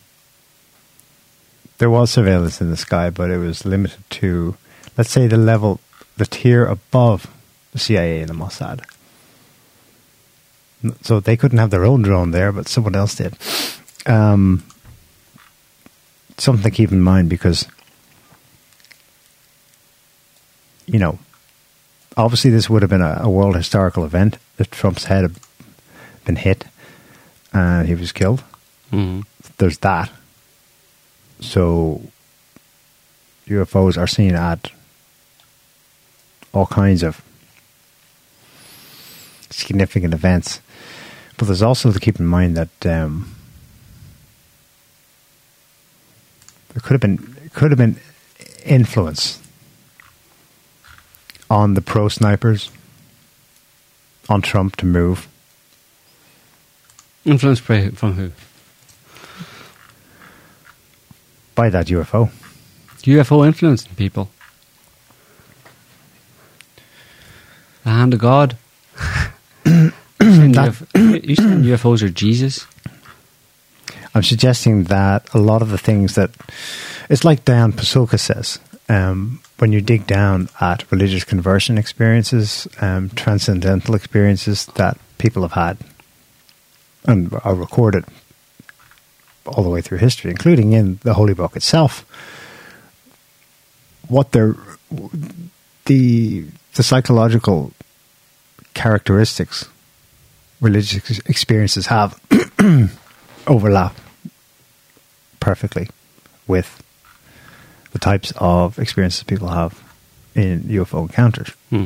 There was surveillance in the sky, but it was limited to, let's say, the level, the tier above the C I A and the Mossad. So they couldn't have their own drone there, but someone else did. Um, something to keep in mind, because, you know, obviously this would have been a, a world historical event if Trump's head had been hit and he was killed. Mm-hmm. There's that. So U F Os are seen at all kinds of significant events. But there's also to keep in mind that um, there could have been could have been influence on the pro snipers, on Trump to move. Influence from who? By that U F O. U F O influencing people. The hand of God. That, you saying U F Os are Jesus? I'm suggesting that a lot of the things that... It's like Diane Pasulka says. Um, when you dig down at religious conversion experiences, um, transcendental experiences that people have had and are recorded all the way through history, including in the Holy Book itself, what they're... The, the psychological characteristics religious experiences have overlap perfectly with the types of experiences people have in U F O encounters. Hmm.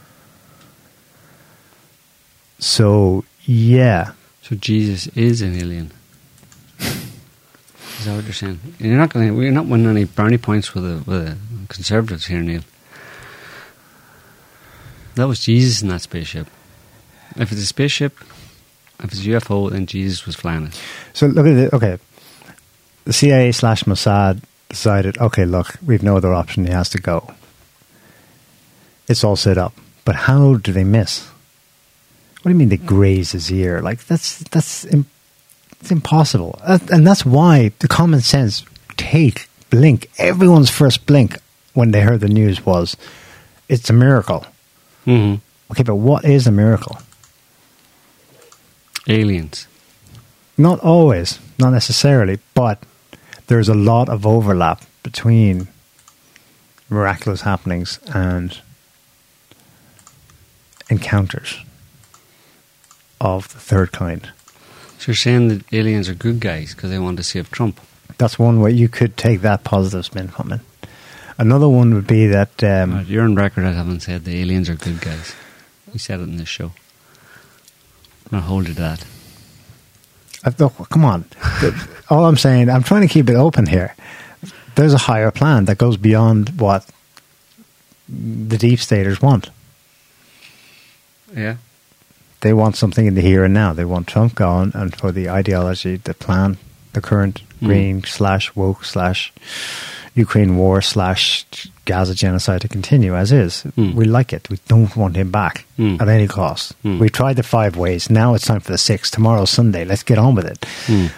So, yeah. So Jesus is an alien. Is that what you're saying? You're not going. We're not winning any brownie points with the with the conservatives here, Neil. That was Jesus in that spaceship. If it's a spaceship, if it's a U F O, then Jesus was flying it. So look at it. Okay, the C I A slash Mossad decided, okay, look, we've no other option. He has to go. It's all set up. But how do they miss? What do you mean they graze his ear? Like, that's that's im- it's impossible. Uh, and that's why the common sense take, blink. Everyone's first blink when they heard the news was, it's a miracle. Mm-hmm. Okay, but what is a miracle? Aliens. Not always, not necessarily, but there's a lot of overlap between miraculous happenings and encounters of the third kind. So you're saying that aliens are good guys because they want to save Trump? That's one way you could take that positive spin from it. Another one would be that... Um, Right, you're on record as having said the aliens are good guys. We said it in this show. I'm going to hold you to that. I, look, come on. The, all I'm saying, I'm trying to keep it open here. There's a higher plan that goes beyond what the deep staters want. Yeah. They want something in the here and now. They want Trump gone, and for the ideology, the plan, the current Mm. green slash woke slash Ukraine war slash Gaza genocide to continue as is. Mm. We like it. We don't want him back Mm. at any cost. Mm. We tried the five ways. Now it's time for the six. Tomorrow's Sunday. Let's get on with it. Mm.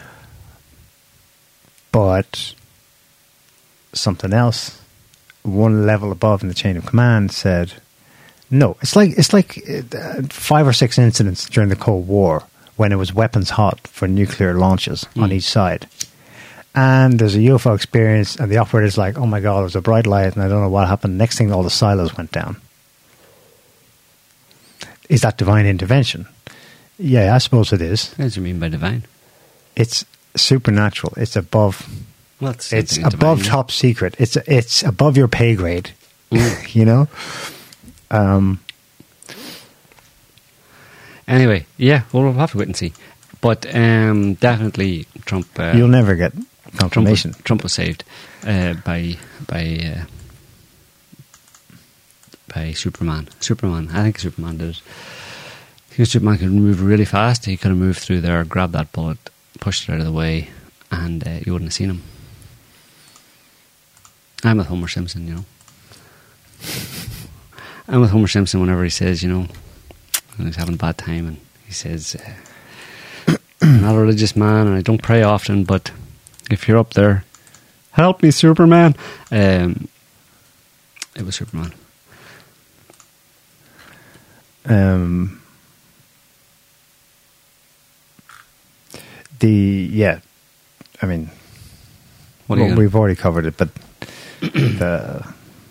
But something else, one level above in the chain of command, said, no. It's like it's like uh, five or six incidents during the Cold War when it was weapons hot for nuclear launches Mm. on each side. And there's a U F O experience, and the operator's like, oh my God, there was a bright light, and I don't know what happened. Next thing, all the silos went down. Is that divine intervention? Yeah, I suppose it is. What do you mean by divine? It's supernatural. It's above... Well, it's, It's divine, above yeah. top secret. It's it's above your pay grade. Mm. You know? Um, Anyway, yeah, well, we'll have to wait and see. But um, definitely Trump... Uh, you'll never get Trump was, confirmation. Trump was saved uh, by by uh, by Superman. Superman. I think Superman did it. I think Superman could move really fast. He could have moved through there, grabbed that bullet, pushed it out of the way, and uh, you wouldn't have seen him. I'm with Homer Simpson, you know. I'm with Homer Simpson whenever he says, you know, when he's having a bad time, and he says, uh, I'm not a religious man and I don't pray often, but if you're up there, help me, Superman. Um, it was Superman. Um, the yeah, I mean, What are you well, gonna- we've already covered it, but the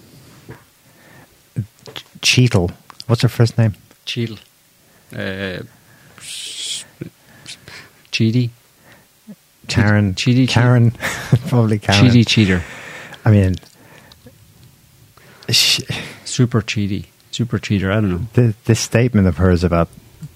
Cheetle, what's her first name? Cheadle. Uh, Cheedy. Karen. Cheedy- Karen. Probably Karen. Cheedy cheater. I mean, she, Super cheedy. Super cheater. I don't know. the, this statement of hers about,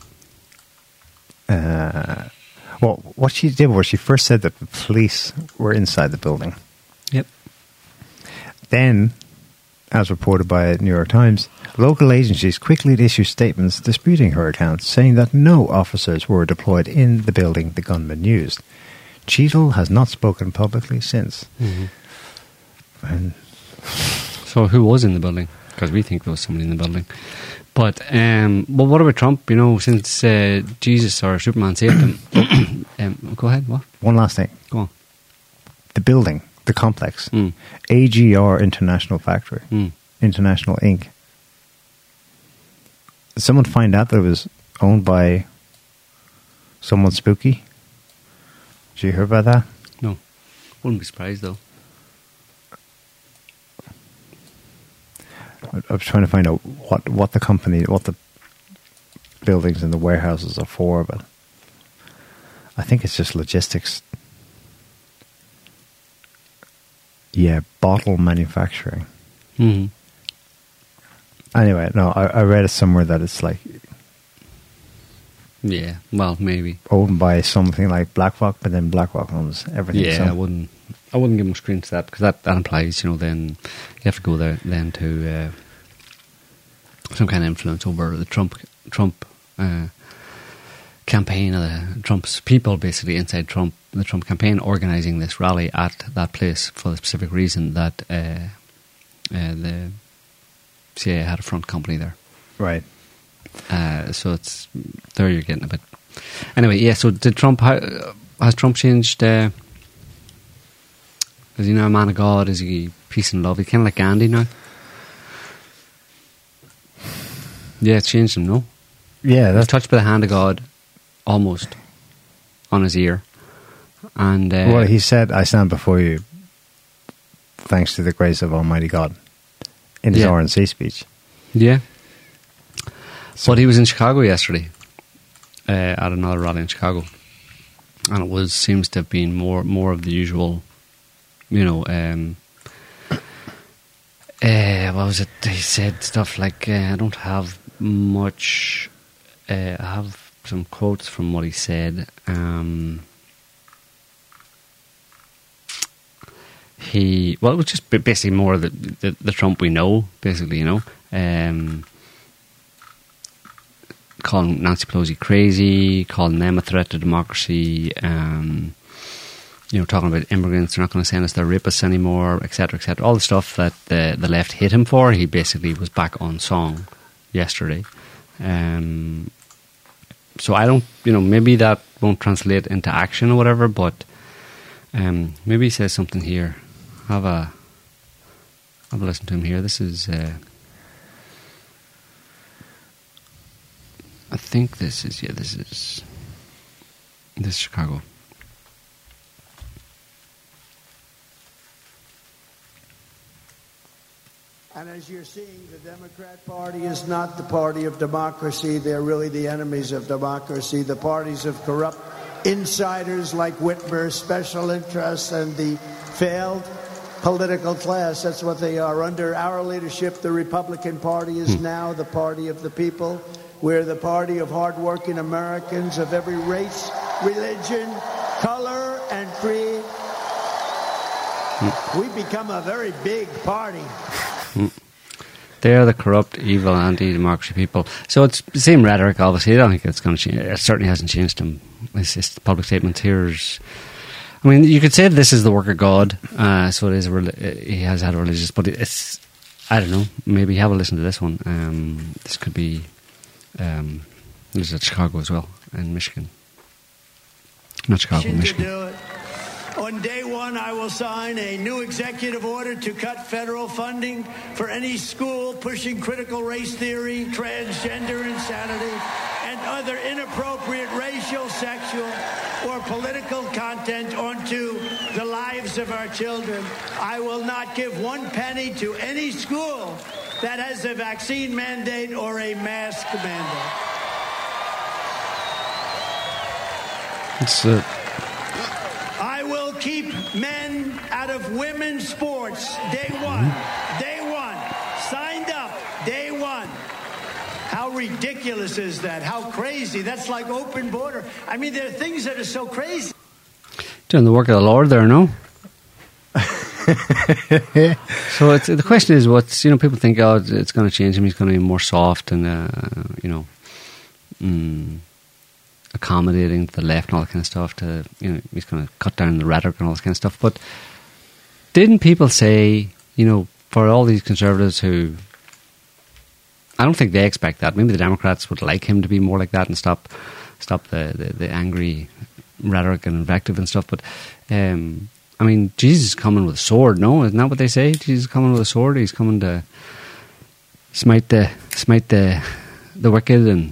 uh, well, what she did was she first said that the police were inside the building. Yep. Then, as reported by New York Times, local agencies quickly issued statements disputing her account, saying that no officers were deployed in the building the gunman used. Cheadle has not spoken publicly since. Mm-hmm. And So who was in the building? Because we think there was somebody in the building. But, um, well, what about Trump? You know, since uh, Jesus or Superman saved him. um, go ahead, what? one last thing. Go on. The building, the complex, Mm. A G R International Factory, Mm. International Incorporated. Did someone find out that it was owned by someone spooky? Did you hear about that? No. Wouldn't be surprised, though. I I was trying to find out what, what the company, what the buildings and the warehouses are for, but I think it's just logistics. Yeah, bottle manufacturing. Mm-hmm. Anyway, no, I, I read it somewhere that it's like Yeah, well, maybe. owned by something like BlackRock, but then BlackRock owns everything. Yeah, so. I wouldn't. I wouldn't give much credence to that because that, that implies, you know, then you have to go there then to uh, some kind of influence over the Trump Trump uh, campaign of the Trump's people, basically inside Trump, the Trump campaign, organising this rally at that place for the specific reason that uh, uh, the C I A had a front company there. Right. Uh, so it's there you're getting a bit. Anyway, yeah. So did Trump? How, has Trump changed? Uh, is he now a man of God? Is he peace and love? He's kind of like Gandhi now. Yeah, it's changed him. No. Yeah, He's that's touched by the hand of God, almost on his ear, and uh, well. He said, "I stand before you, thanks to the grace of Almighty God," in his Yeah. R N C speech. yeah. So- But he was in Chicago yesterday uh, at another rally in Chicago, and it was seems to have been more more of the usual, you know. Um, uh, what was it? He said stuff like, uh, "I don't have much." Uh, I have some quotes from what he said. Um, he well, it was just ba- basically more the, the the Trump we know, basically, you know. Um, calling Nancy Pelosi crazy, calling them a threat to democracy, um, you know, talking about immigrants, they're not going to send us their rapists anymore, et cetera, et cetera. All the stuff that the, the left hit him for, he basically was back on song yesterday. Um, so I don't, you know, maybe that won't translate into action or whatever, but um, maybe he says something here. Have a, have a listen to him here. This is... Uh, I think this is, yeah, this is, this is Chicago. And as you're seeing, the Democrat Party is not the party of democracy. They're really the enemies of democracy. The parties of corrupt insiders like Whitmer, special interests, and the failed political class. That's what they are. Under our leadership, the Republican Party is now the party of the people. We're the party of hardworking Americans of every race, religion, color, and creed. Mm. We've become a very big party. Mm. They're the corrupt, evil, anti-democracy people. So it's the same rhetoric, obviously. I don't think it's going to change. It certainly hasn't changed them. It's just public statements here. Is, I mean, you could say this is the work of God. Uh, so it is. A, he has had a religious, but it's. I don't know. Maybe have a listen to this one. Um, this could be. Um, this is at Chicago as well, in Michigan. Not Chicago, Michigan. To do it. On day one, I will sign a new executive order to cut federal funding for any school pushing critical race theory, transgender insanity, and other inappropriate racial, sexual, or political content onto the lives of our children. I will not give one penny to any school that has a vaccine mandate or a mask mandate. It's uh, I will keep men out of women's sports day one. Day one. Signed up. Day one. How ridiculous is that? How crazy. That's like open border. I mean, there are things that are so crazy. doing the work of the Lord there, no? So it's, the question is, what's, you know, people think, oh, it's going to change him, he's going to be more soft and, uh, you know, mm, accommodating to the left and all that kind of stuff, to, you know, he's going to cut down the rhetoric and all this kind of stuff. But didn't people say, you know, for all these conservatives who, I don't think they expect that. Maybe the Democrats would like him to be more like that and stop stop the, the, the angry rhetoric and invective and stuff. But, um, I mean, Jesus is coming with a sword, no? Isn't that what they say? Jesus is coming with a sword. He's coming to smite the smite the the wicked and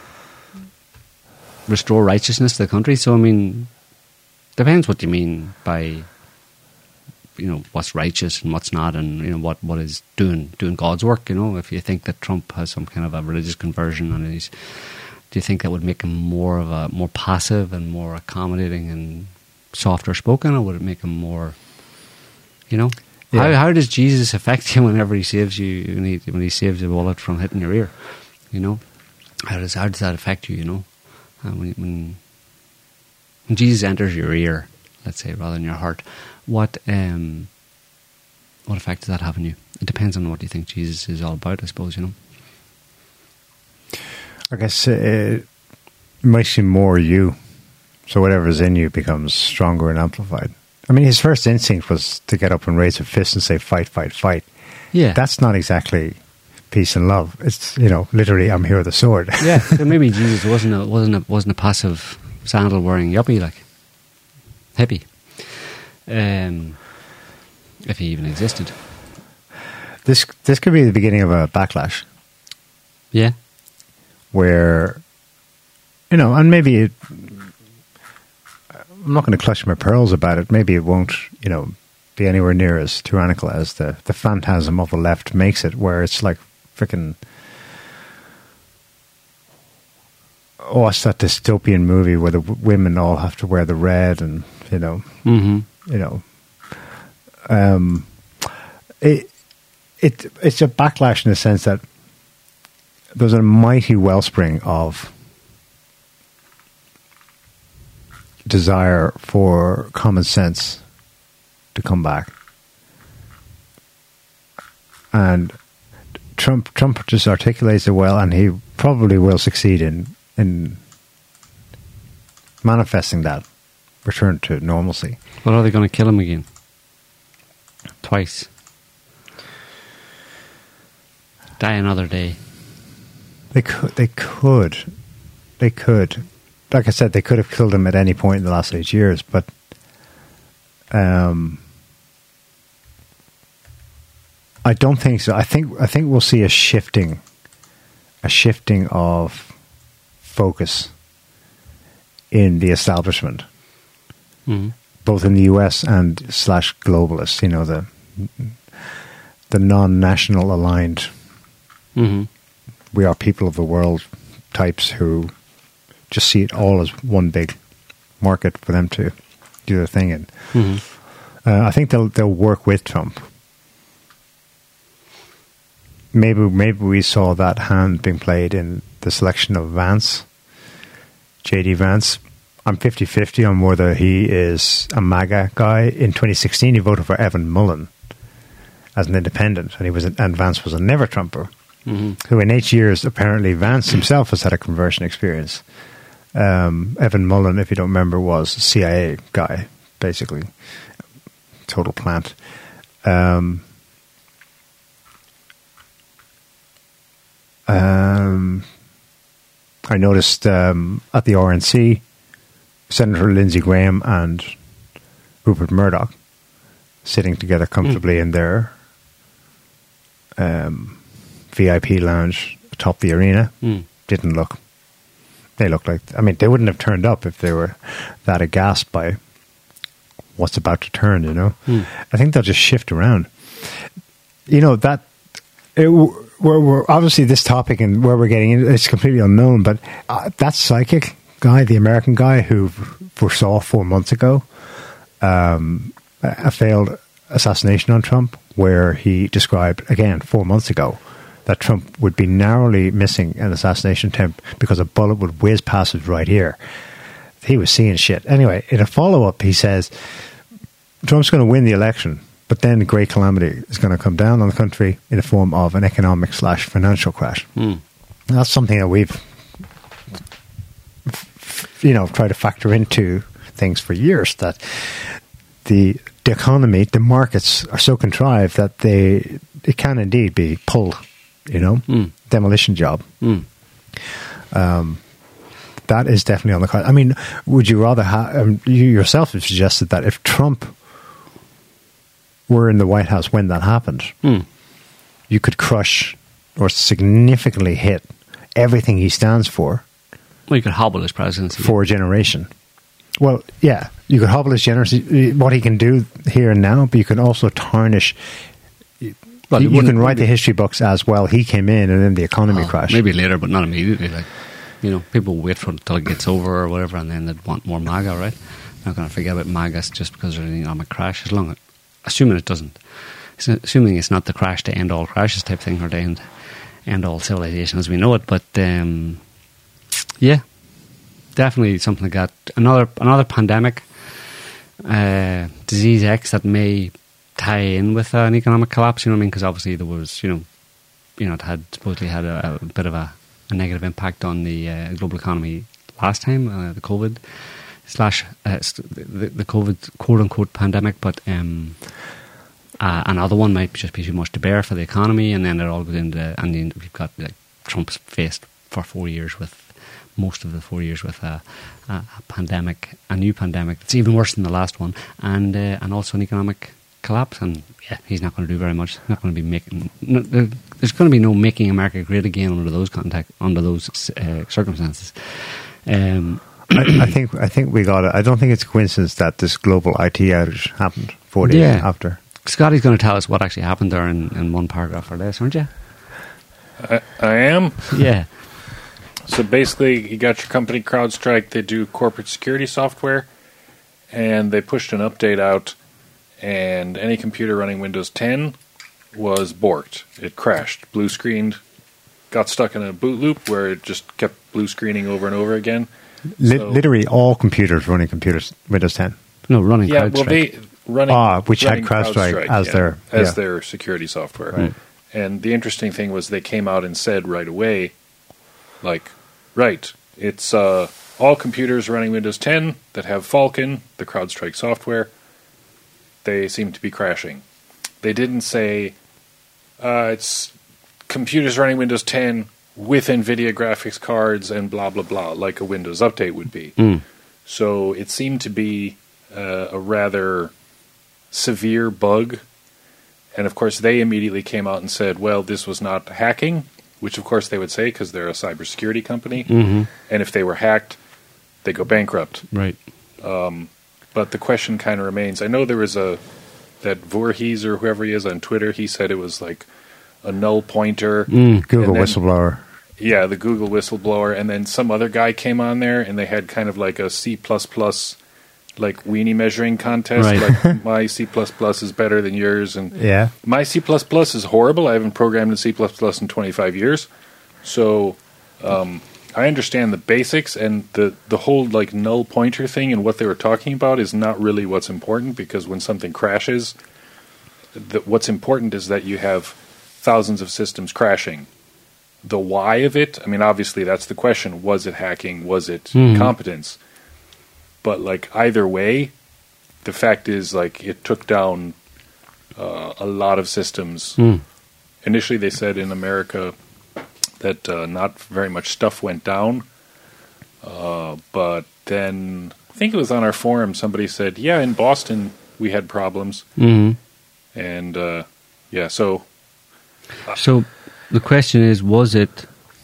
restore righteousness to the country. So, I mean, depends what you mean by, you know, what's righteous and what's not, and, you know, what, what is doing doing God's work. You know, if you think that Trump has some kind of a religious conversion and he's, do you think that would make him more of a more passive and more accommodating and softer spoken, or would it make him more, you know? Yeah. How how does Jesus affect you whenever he saves you, when he, when he saves a bullet from hitting your ear? You know, how does how does that affect you? You know, uh, when, when when Jesus enters your ear, let's say, rather than your heart, what um what effect does that have on you? It depends on what you think Jesus is all about, I suppose. You know. I guess uh, it makes you more you. So whatever's in you becomes stronger and amplified. I mean, his first instinct was to get up and raise a fist and say, fight, fight, fight. Yeah. That's not exactly peace and love. It's, you know, literally, I'm here with a sword. Yeah, so maybe Jesus wasn't a, wasn't a, wasn't a passive sandal-wearing yuppie, like, hippie. Um, if he even existed. This this could be the beginning of a backlash. Yeah. Where, you know, and maybe it, I'm not going to clutch my pearls about it. Maybe it won't, you know, be anywhere near as tyrannical as the, the phantasm of the left makes it, where it's like freaking, oh, it's that dystopian movie where the w- women all have to wear the red and, you know, Mm-hmm. you know, um, it, it, it's a backlash in the sense that there's a mighty wellspring of desire for common sense to come back. And Trump Trump just articulates it well, and he probably will succeed in in manifesting that return to normalcy. Well, are they going to kill him again? Twice. Die another day. They could, they could, they could. Like I said, they could have killed him at any point in the last eight years, but um, I don't think so. I think I think we'll see a shifting, a shifting of focus in the establishment, Mm-hmm. both in the U S and slash globalists. You know, the the non-national aligned. Mm-hmm. We are people of the world types who just see it all as one big market for them to do their thing in. Mm-hmm. Uh, I think they'll they'll work with Trump. Maybe maybe we saw that hand being played in the selection of Vance, J D Vance. I'm fifty-fifty on whether he is a MAGA guy. In twenty sixteen, he voted for Evan Mullen as an independent, and he was and Vance was a never Trumper. Mm-hmm. Who in eight years, apparently Vance himself has had a conversion experience. Um, Evan Mullen, if you don't remember, was a C I A guy, basically. Total plant. Um, um, I noticed um, at the R N C, Senator Lindsey Graham and Rupert Murdoch sitting together comfortably mm. in their um, V I P lounge atop the arena. Mm. Didn't look. They looked like, I mean, they wouldn't have turned up if they were that aghast by what's about to turn, you know. Mm. I think they'll just shift around. You know, that, it, we're, we're obviously this topic and where we're getting in, it's completely unknown, but uh, that psychic guy, the American guy who foresaw four months ago um, a failed assassination on Trump, where he described, again, four months ago, that Trump would be narrowly missing an assassination attempt because a bullet would whiz past his right ear. He was seeing shit. Anyway, in a follow-up, he says, Trump's going to win the election, but then great calamity is going to come down on the country in the form of an economic slash financial crash. Mm. That's something that we've, you know, tried to factor into things for years, that the, the economy, the markets are so contrived that they it can indeed be pulled. You know, mm. demolition job. Mm. Um, that is definitely on the card. I mean, would you rather have, um, you yourself have suggested that if Trump were in the White House when that happened, mm. you could crush or significantly hit everything he stands for. Well, you could hobble his presidency. For a generation. Well, yeah, you could hobble his generation, what he can do here and now, but you can also tarnish. Well, you, you can write the history books as well. He came in and then the economy oh, crashed. Maybe later, but not immediately. Like, you know, people wait for it until it gets over or whatever, and then they'd want more MAGA, right? Not going to forget about MAGA just because there's an economic crash. As long, assuming it doesn't, assuming it's not the crash to end all crashes type thing, or to end end all civilization as we know it. But um, yeah, definitely something like that. Another another pandemic, uh, disease X that may tie in with uh, an economic collapse, you know what I mean? Because obviously there was, you know, you know, it had supposedly had a, a bit of a, a negative impact on the uh, global economy last time, uh, the COVID slash uh, the, the COVID quote unquote pandemic, but um, uh, another one might just be too much to bear for the economy, and then it all goes into, and then we've got like Trump's faced for four years with most of the four years with a, a, a pandemic, a new pandemic that's even worse than the last one, and uh, and also an economic collapse. And yeah, he's not going to do very much. Not going to be making. No, there's going to be no making America great again under those contact under those uh, circumstances. Um, I, I think I think we got it. I don't think it's a coincidence that this global I T outage happened four days yeah. after. Scotty's going to tell us what actually happened there in, in one paragraph or less, aren't you? I, I am. Yeah. So basically, you got your company CrowdStrike. They do corporate security software, and they pushed an update out, and any computer running Windows ten was borked. It crashed, blue screened, got stuck in a boot loop where it just kept blue screening over and over again. Li- so, literally all computers running computers Windows ten. No, running yeah, CrowdStrike. well, they running ah, which running had CrowdStrike, CrowdStrike as yeah, their as yeah. their security software. Right. And the interesting thing was they came out and said right away, like, right, it's uh, all computers running Windows ten that have Falcon, the CrowdStrike software, they seem to be crashing. They didn't say uh, it's computers running Windows ten with NVIDIA graphics cards and blah, blah, blah, like a Windows update would be. Mm. So it seemed to be uh, a rather severe bug. And, of course, they immediately came out and said, well, this was not hacking, which, of course, they would say because they're a cybersecurity company. Mm-hmm. And if they were hacked, they go bankrupt. Right. Um, but the question kind of remains. I know there was a, that Voorhees or whoever he is on Twitter, he said it was like a null pointer. Mm, Google then, whistleblower. Yeah, the Google whistleblower. And then some other guy came on there and they had kind of like a C plus plus like weenie measuring contest. Right. Like my C plus plus is better than yours. And Yeah. my C plus plus is horrible. I haven't programmed in C plus plus in twenty-five years. So um, I understand the basics, and the, the whole like null pointer thing and what they were talking about is not really what's important, because when something crashes, the, what's important is that you have thousands of systems crashing. The why of it, I mean, obviously that's the question. Was it hacking? Was it Mm-hmm. incompetence? But like either way, the fact is like it took down uh, a lot of systems. Mm. Initially, they said in America that uh, not very much stuff went down, uh, but then I think it was on our forum somebody said, "Yeah, in Boston we had problems," Mm-hmm. and uh, yeah, so So the question is, was it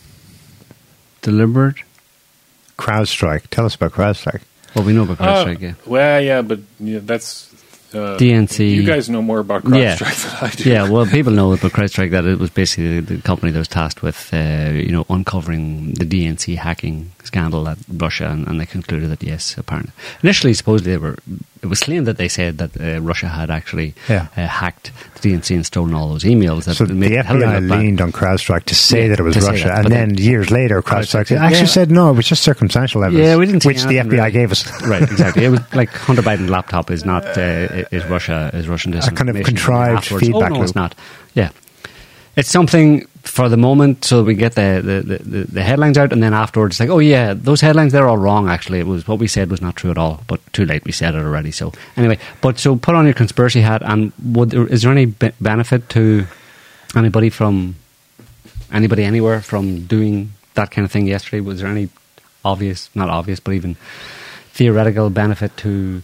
deliberate? CrowdStrike. Tell us about CrowdStrike. Well, we know about uh, CrowdStrike, yeah. well, yeah, but yeah, that's uh, D N C. You guys know more about Yeah. CrowdStrike than I do. Yeah, well, people know about CrowdStrike that it was basically the company that was tasked with, uh, you know, uncovering the D N C hacking scandal at Russia, and, and they concluded that yes, apparently, initially, supposedly, they were. It was claimed that they said that uh, Russia had actually Yeah. uh, hacked the D N C and stolen all those emails. That So made the it F hell B of I a bad- leaned on CrowdStrike to say Yeah, that it was to say Russia, that, and but then then years later, CrowdStrike CrowdStrike said, actually yeah. said no, it was just circumstantial evidence, Yeah, we didn't see which the anything F B I really. gave us. Right, exactly. It was like Hunter Biden's laptop is not uh, is Russia is Russian disinformation. kind of contrived afterwards. feedback Oh, no, loop. it's not. Yeah, it's something for the moment, so we get the the, the, the headlines out, and then afterwards, it's like, oh yeah, those headlines they're all wrong. Actually, it was what we said was not true at all. But too late, we said it already. So anyway, but so put on your conspiracy hat, and would there, is there any be- benefit to anybody from anybody anywhere from doing that kind of thing yesterday? Was there any obvious, not obvious, but even theoretical benefit to?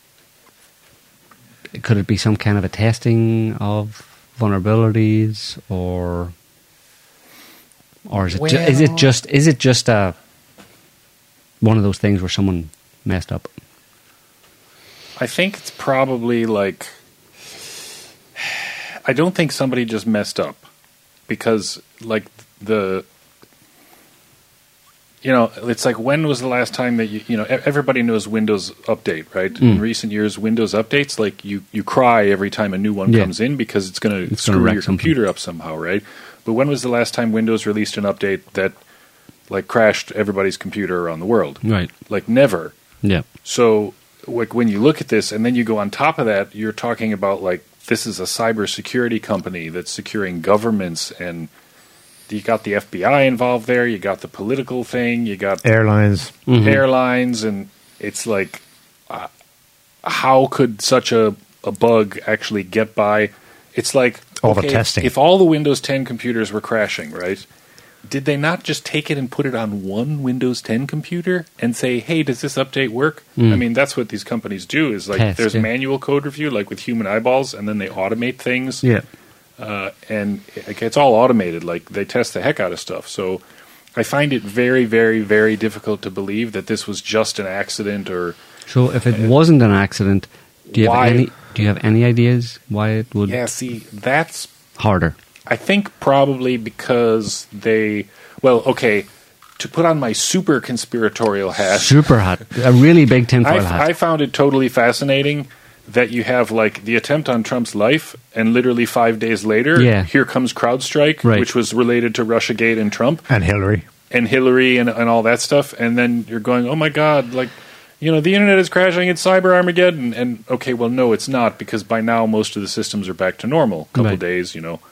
Could it be some kind of a testing of vulnerabilities, or or is it ju- is it just is it just a one of those things where someone messed up? I think it's probably like, I don't think somebody just messed up, because like the, you know, it's like, when was the last time that you, you know, e- everybody knows Windows Update, right? Mm. In recent years, Windows Updates, like you, you cry every time a new one Yeah. comes in because it's going to It's gonna screw wreck your something. computer up somehow, right? But when was the last time Windows released an update that like crashed everybody's computer around the world? Right. Like never. Yeah. So, like, when you look at this, and then you go on top of that, you're talking about like this is a cybersecurity company that's securing governments and you got the F B I involved there, you got the political thing, you got Airlines. Mm-hmm. airlines, and it's like, uh, how could such a, a bug actually get by? It's like, All the okay, testing. If all the Windows ten computers were crashing, right? Did they not just take it and put it on one Windows ten computer and say, hey, does this update work? Mm. I mean, that's what these companies do, is like, Test, there's yeah. manual code review, like with human eyeballs, and then they automate things. Yeah. Uh, and it, it's all automated. Like, they test the heck out of stuff. So I find it very, very, very difficult to believe that this was just an accident or... So if it wasn't an accident, do you Why- have any? Do you have any ideas why it would Yeah, see, that's... harder? I think probably because they... Well, okay, to put on my super conspiratorial hat... Super hat, a really big tinfoil I, hat. I found it totally fascinating that you have, like, the attempt on Trump's life, and literally five days later, Yeah. here comes CrowdStrike, Right. which was related to Russiagate and Trump. And Hillary. and Hillary and, and all that stuff, and then you're going, oh my God, like, you know, the internet is crashing, it's cyber Armageddon, and okay, well, no, it's not, because by now most of the systems are back to normal, a couple Right. days, you know.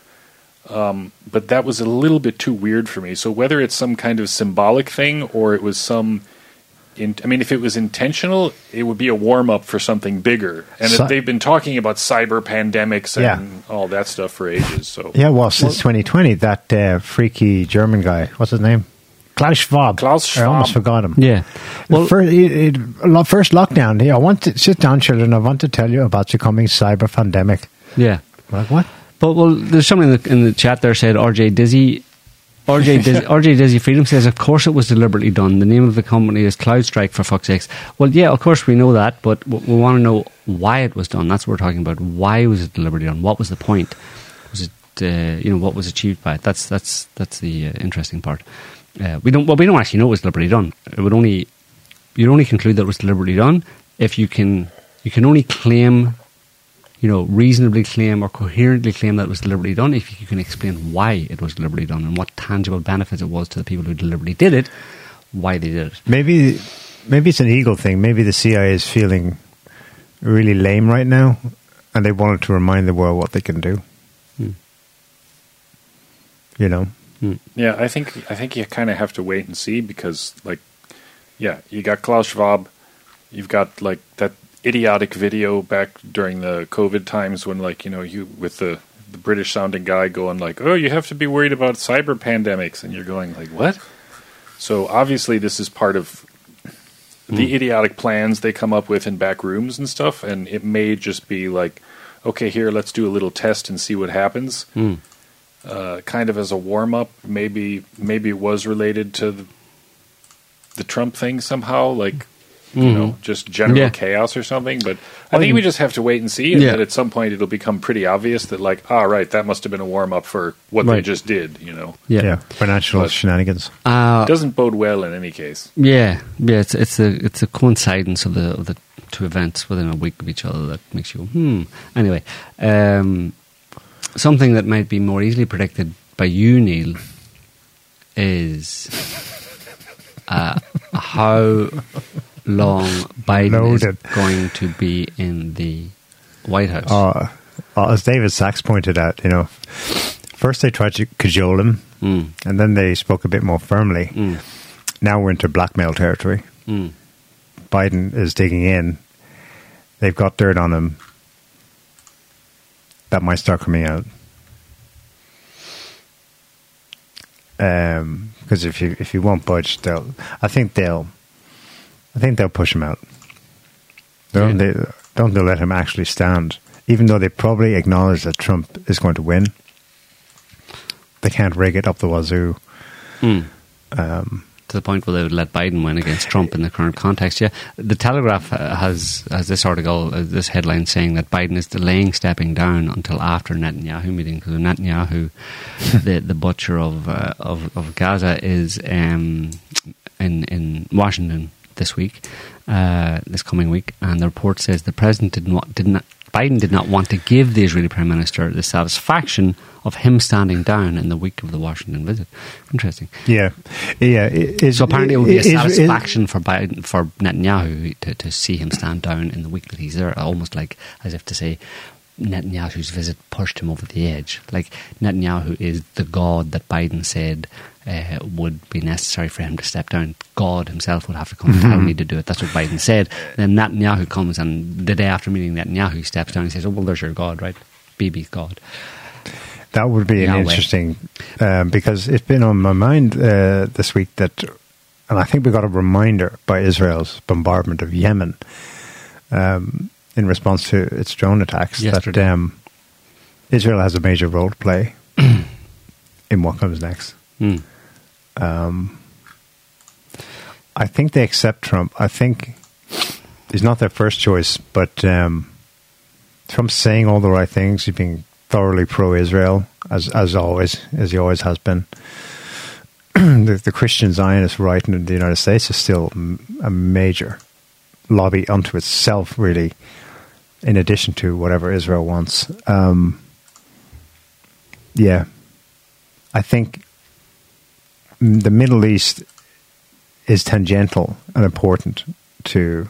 Um, but that was a little bit too weird for me. So whether it's some kind of symbolic thing or it was some, in, I mean, if it was intentional, it would be a warm up for something bigger. And Cy- they've been talking about cyber pandemics and Yeah. all that stuff for ages. So Yeah, well, since twenty twenty, that uh, freaky German guy, what's his name? Klaus Schwab. Klaus I almost Schwab. forgot him. Yeah. Well, Well, first, it, it, lo- first lockdown. Yeah, I want to sit down, children. I want to tell you about the coming cyber pandemic. yeah. I'm like, what? But well, there's someone in the, in the chat there said R J Dizzy, R J Dizzy, R J Dizzy Freedom says, of course it was deliberately done. The name of the company is CloudStrike, for fuck's sakes. Well, yeah, of course we know that, but w- we want to know why it was done. That's what we're talking about. Why was it deliberately done? What was the point? Was it, uh, you know, what was achieved by it? That's that's that's the uh, interesting part. Uh, we don't. Well, we don't actually know it was deliberately done. It would only you'd only conclude that it was deliberately done if you can you can only claim. You know, reasonably claim or coherently claim that it was deliberately done if you can explain why it was deliberately done and what tangible benefits it was to the people who deliberately did it, why they did it. Maybe, maybe it's an ego thing. Maybe the C I A is feeling really lame right now, and they wanted to remind the world what they can do. Hmm. You know, yeah, I think I think you kind of have to wait and see because, like, yeah, you got Klaus Schwab, you've got like that idiotic video back during the COVID times when, like, you know, you with the the British sounding guy going like, oh, you have to be worried about cyber pandemics, and you're going like, what? So obviously this is part of the idiotic plans they come up with in back rooms and stuff, and it may just be like, okay, here, let's do a little test and see what happens. Mm. Uh, kind of as a warm up. Maybe maybe it was related to the, the Trump thing somehow, like, you Mhm. know, just general Yeah. chaos or something. But I Well, think you- we just have to wait and see, and Yeah. that at some point it'll become pretty obvious that, like, ah, right, that must have been a warm up for what they Right. just did. You know, Yeah. yeah, financial But- shenanigans. Uh, it doesn't bode well in any case. yeah. Yeah. It's it's a it's a coincidence of the of the two events within a week of each other that makes you go, hmm. Anyway, um, something that might be more easily predicted by you, Neil, is uh, how long Biden Loaded. is going to be in the White House. Uh, uh, as David Sachs pointed out, you know, first they tried to cajole him, Mm. and then they spoke a bit more firmly. Mm. Now we're into blackmail territory. Mm. Biden is digging in. They've got dirt on him. That might start coming out. Um, because if you if you won't budge, they'll. I think they'll. I think they'll push him out. Don't Yeah. they? Don't they let him actually stand? Even though they probably acknowledge that Trump is going to win, they can't rig it up the wazoo. Mm. Um, To the point where they would let Biden win against Trump in the current context. Yeah, the Telegraph uh, has has this article, uh, this headline saying that Biden is delaying stepping down until after Netanyahu meeting. Because Netanyahu, the the butcher of uh, of, of Gaza, is um, in in Washington this week, uh, this coming week, and the report says the president did not did not. Biden did not want to give the Israeli Prime Minister the satisfaction of him standing down in the week of the Washington visit. Interesting. yeah, yeah. it- it's- So apparently it would be a it- it- satisfaction for Biden, for Netanyahu to, to see him stand down in the week that he's there, almost like as if to say, Netanyahu's visit pushed him over the edge. Like, Netanyahu is the God that Biden said uh, would be necessary for him to step down. God himself would have to come and tell me to do it. That's what Biden said. Then Netanyahu comes, and the day after meeting Netanyahu, he steps down and says, oh, well, there's your God, right? Bibi's God. That would be an Yahweh. interesting, um, because it's been on my mind uh, this week that, and I think we got a reminder by Israel's bombardment of Yemen um, in response to its drone attacks Yesterday. that um, Israel has a major role to play in what comes next. Mm. Um, I think they accept Trump. I think he's not their first choice, but um, Trump's saying all the right things. He's being thoroughly pro-Israel, as as always, as he always has been. the, the Christian Zionist right in the United States is still a major lobby unto itself, really, in addition to whatever Israel wants. Um, yeah. I think the Middle East is tangential and important to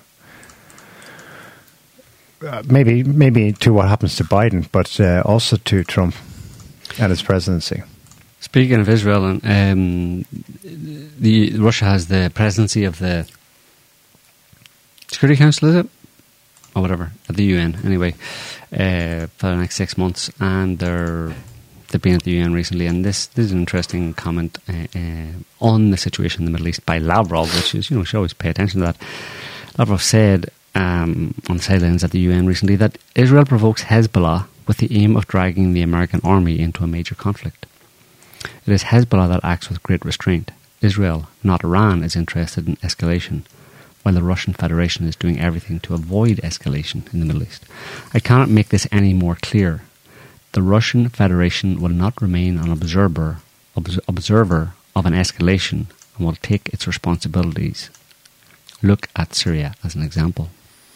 uh, maybe maybe to what happens to Biden, but uh, also to Trump and his presidency. Speaking of Israel, and um, the Russia has the presidency of the Security Council, is it? Or whatever, at the U N, anyway, uh, for the next six months. And they're, they've been at the U N recently. And this, this is an interesting comment uh, uh, on the situation in the Middle East by Lavrov, which is, you know, should always pay attention to that. Lavrov said um, on the sidelines at the U N recently that Israel provokes Hezbollah with the aim of dragging the American army into a major conflict. It is Hezbollah that acts with great restraint. Israel, not Iran, is interested in escalation, while the Russian Federation is doing everything to avoid escalation in the Middle East. I cannot make this any more clear. The Russian Federation will not remain an observer, obs- observer of an escalation and will take its responsibilities. Look at Syria as an example.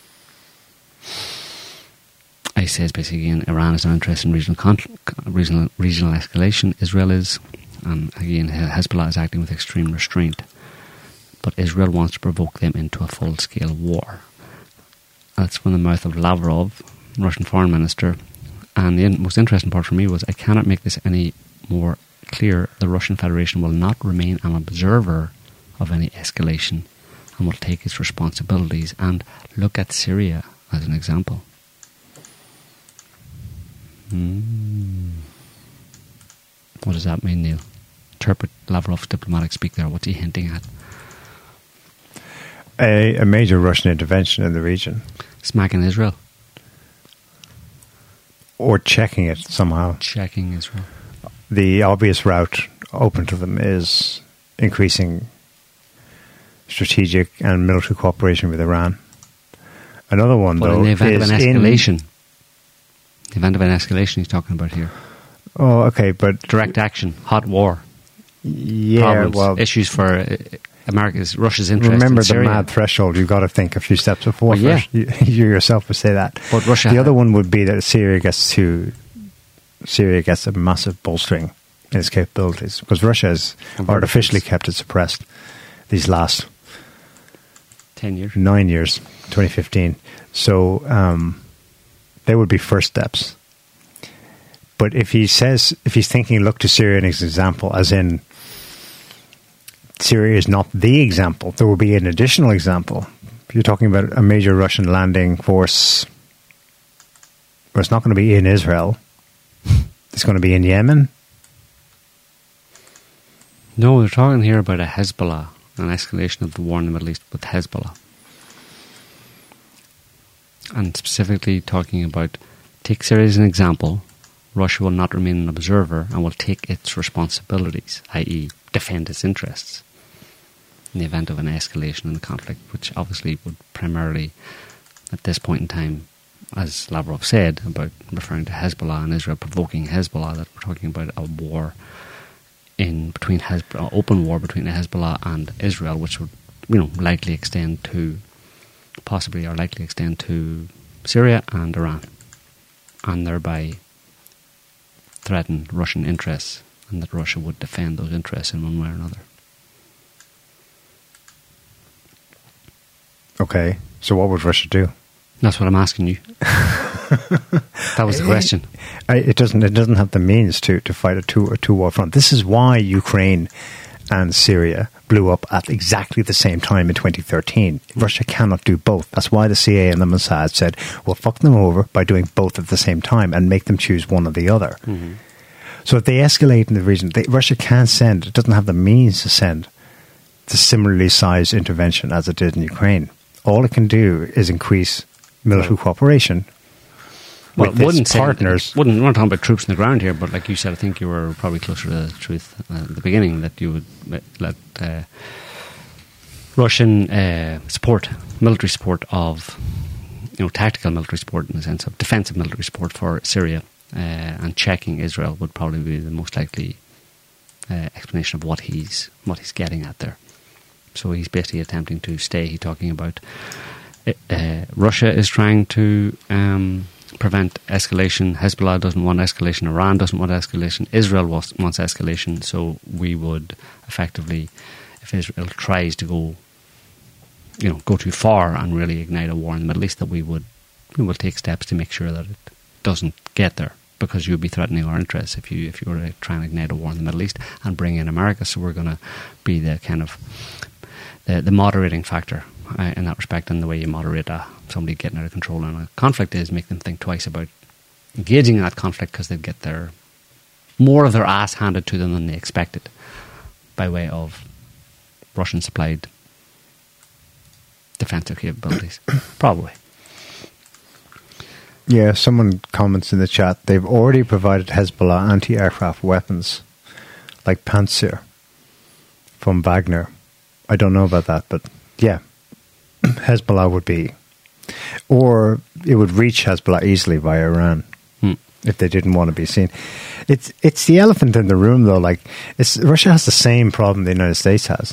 I says basically again, Iran is not interested in regional, con- regional, regional escalation. Israel is, and again, Hezbollah is acting with extreme restraint. But Israel wants to provoke them into a full-scale war. That's from the mouth of Lavrov, Russian foreign minister. And the most interesting part for me was, I cannot make this any more clear. The Russian Federation will not remain an observer of any escalation and will take its responsibilities. And look at Syria as an example. Hmm. What does that mean, Neil? Interpret Lavrov's diplomatic speak there. What's he hinting at? A, a major Russian intervention in the region. Smacking Israel. Or checking it somehow. Checking Israel. The obvious route open to them is increasing strategic and military cooperation with Iran. Another one, But though, in the event is of an escalation, in, the event of an escalation he's talking about here. Oh, okay, but Direct action, hot war, yeah, problems, well, issues for uh, America's, Russia's interest remember in the Syria. mad threshold. You've got to think a few steps before. Well, yeah. first. You, you yourself would say that. But Russia the had- other one would be that Syria gets to Syria gets a massive bolstering in its capabilities, because Russia has Of artificially artifice. kept it suppressed these last Ten years. nine years, twenty fifteen. So um, they would be first steps. But if he says, if he's thinking, look to Syria as an example, as in Syria is not the example, there will be an additional example. If you're talking about a major Russian landing force, well, it's not going to be in Israel. It's going to be in Yemen. No, we're talking here about a Hezbollah, an escalation of the war in the Middle East with Hezbollah. And specifically talking about, take Syria as an example, Russia will not remain an observer and will take its responsibilities, that is defend its interests, in the event of an escalation in the conflict, which obviously would primarily, at this point in time, as Lavrov said, about referring to Hezbollah and Israel provoking Hezbollah, that we're talking about a war in between Hezbollah, open war between Hezbollah and Israel, which would, you know, likely extend to, possibly or likely extend to Syria and Iran, and thereby threaten Russian interests, and that Russia would defend those interests in one way or another. Okay, so what would Russia do? That's what I'm asking you. That was the question. I- It doesn't. It doesn't have the means to, to fight a two or two war front. This is why Ukraine and Syria blew up at exactly the same time in twenty thirteen. Russia cannot do both. That's why the C I A and the Mossad said, "We'll fuck them over by doing both at the same time and make them choose one or the other." Mm-hmm. So if they escalate in the region, they, Russia can't send. It doesn't have the means to send the similarly sized intervention as it did in Ukraine. All it can do is increase military cooperation. Well, with it wouldn't its say, partners. wouldn't, we're not talking about troops on the ground here, but like you said, I think you were probably closer to the truth uh, at the beginning, that you would let, let uh, Russian uh, support, military support of, you know, tactical military support in the sense of defensive military support for Syria uh, and checking Israel would probably be the most likely uh, explanation of what he's what he's getting at there. So he's basically attempting to stay. He's talking about uh, Russia is trying to um, prevent escalation. Hezbollah doesn't want escalation. Iran doesn't want escalation. Israel wants, wants escalation. So we would effectively, if Israel tries to go, you know, go too far and really ignite a war in the Middle East, that we would we will take steps to make sure that it doesn't get there, because you would be threatening our interests if you if you were to try and ignite a war in the Middle East and bring in America. So we're going to be the kind of the, the moderating factor uh, in that respect, and the way you moderate uh, somebody getting out of control in a conflict is make them think twice about engaging in that conflict, because they'd get their more of their ass handed to them than they expected by way of Russian supplied defensive capabilities. Probably. Yeah, someone comments in the chat, they've already provided Hezbollah anti-aircraft weapons like Panzer from Wagner. I don't know about that, but yeah, Hezbollah would be, or it would reach Hezbollah easily via Iran Hmm. if they didn't want to be seen. It's it's the elephant in the room, though. Like, it's, Russia has the same problem the United States has,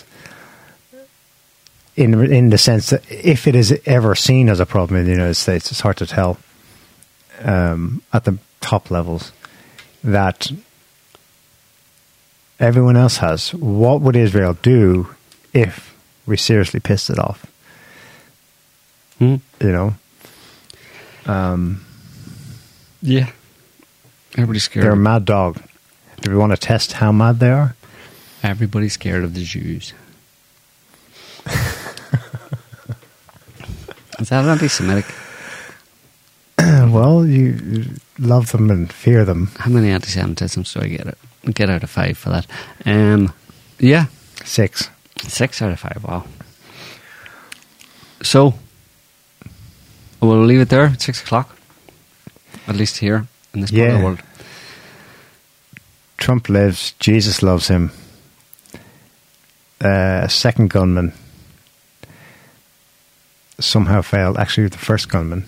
in in the sense that if it is ever seen as a problem in the United States, it's hard to tell um, at the top levels that everyone else has. What would Israel do if we seriously pissed it off? Hmm. You know? Um, Yeah. Everybody's scared. they're a mad dog. Do we want to test how mad they are? Everybody's scared of the Jews. Is that anti-Semitic? Well, you you love them and fear them. How many anti-Semitisms do I get out, get out of five for that? Um, yeah, Six. six out of five. Wow. So, we'll leave it there at six o'clock. At least here in this part of Yeah. the world. Trump lives. Jesus loves him. Uh, a second gunman somehow failed. Actually, the first gunman.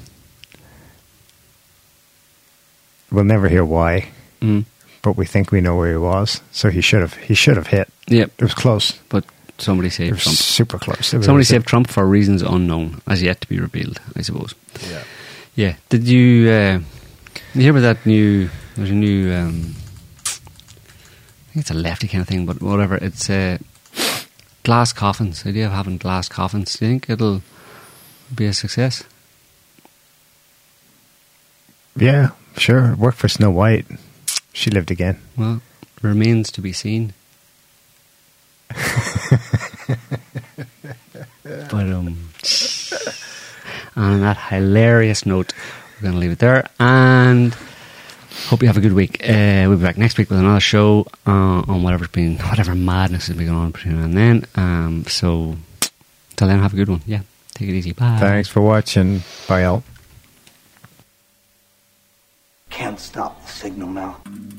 We'll never hear why, Mm. but we think we know where he was. So he should have. He should have hit. Yep. It was close. But somebody It saved was Trump. super close. It was- Somebody saved Trump for reasons unknown, as yet to be revealed, I suppose. Yeah. Yeah. Did you, uh, you hear about that new, there's a new, um, I think it's a lefty kind of thing, but whatever, it's uh, glass coffins, the idea of having glass coffins. Do you think it'll be a success? Yeah, sure. It worked for Snow White. She lived again. Well, remains to be seen. But, um, on that hilarious note, we're going to leave it there, and hope you have a good week. Uh, we'll be back next week with another show uh, on whatever's been, whatever madness has been going on between now and then. Um, so, till then, have a good one. Yeah, take it easy. Bye. Thanks for watching. Bye, all. Can't stop the signal now.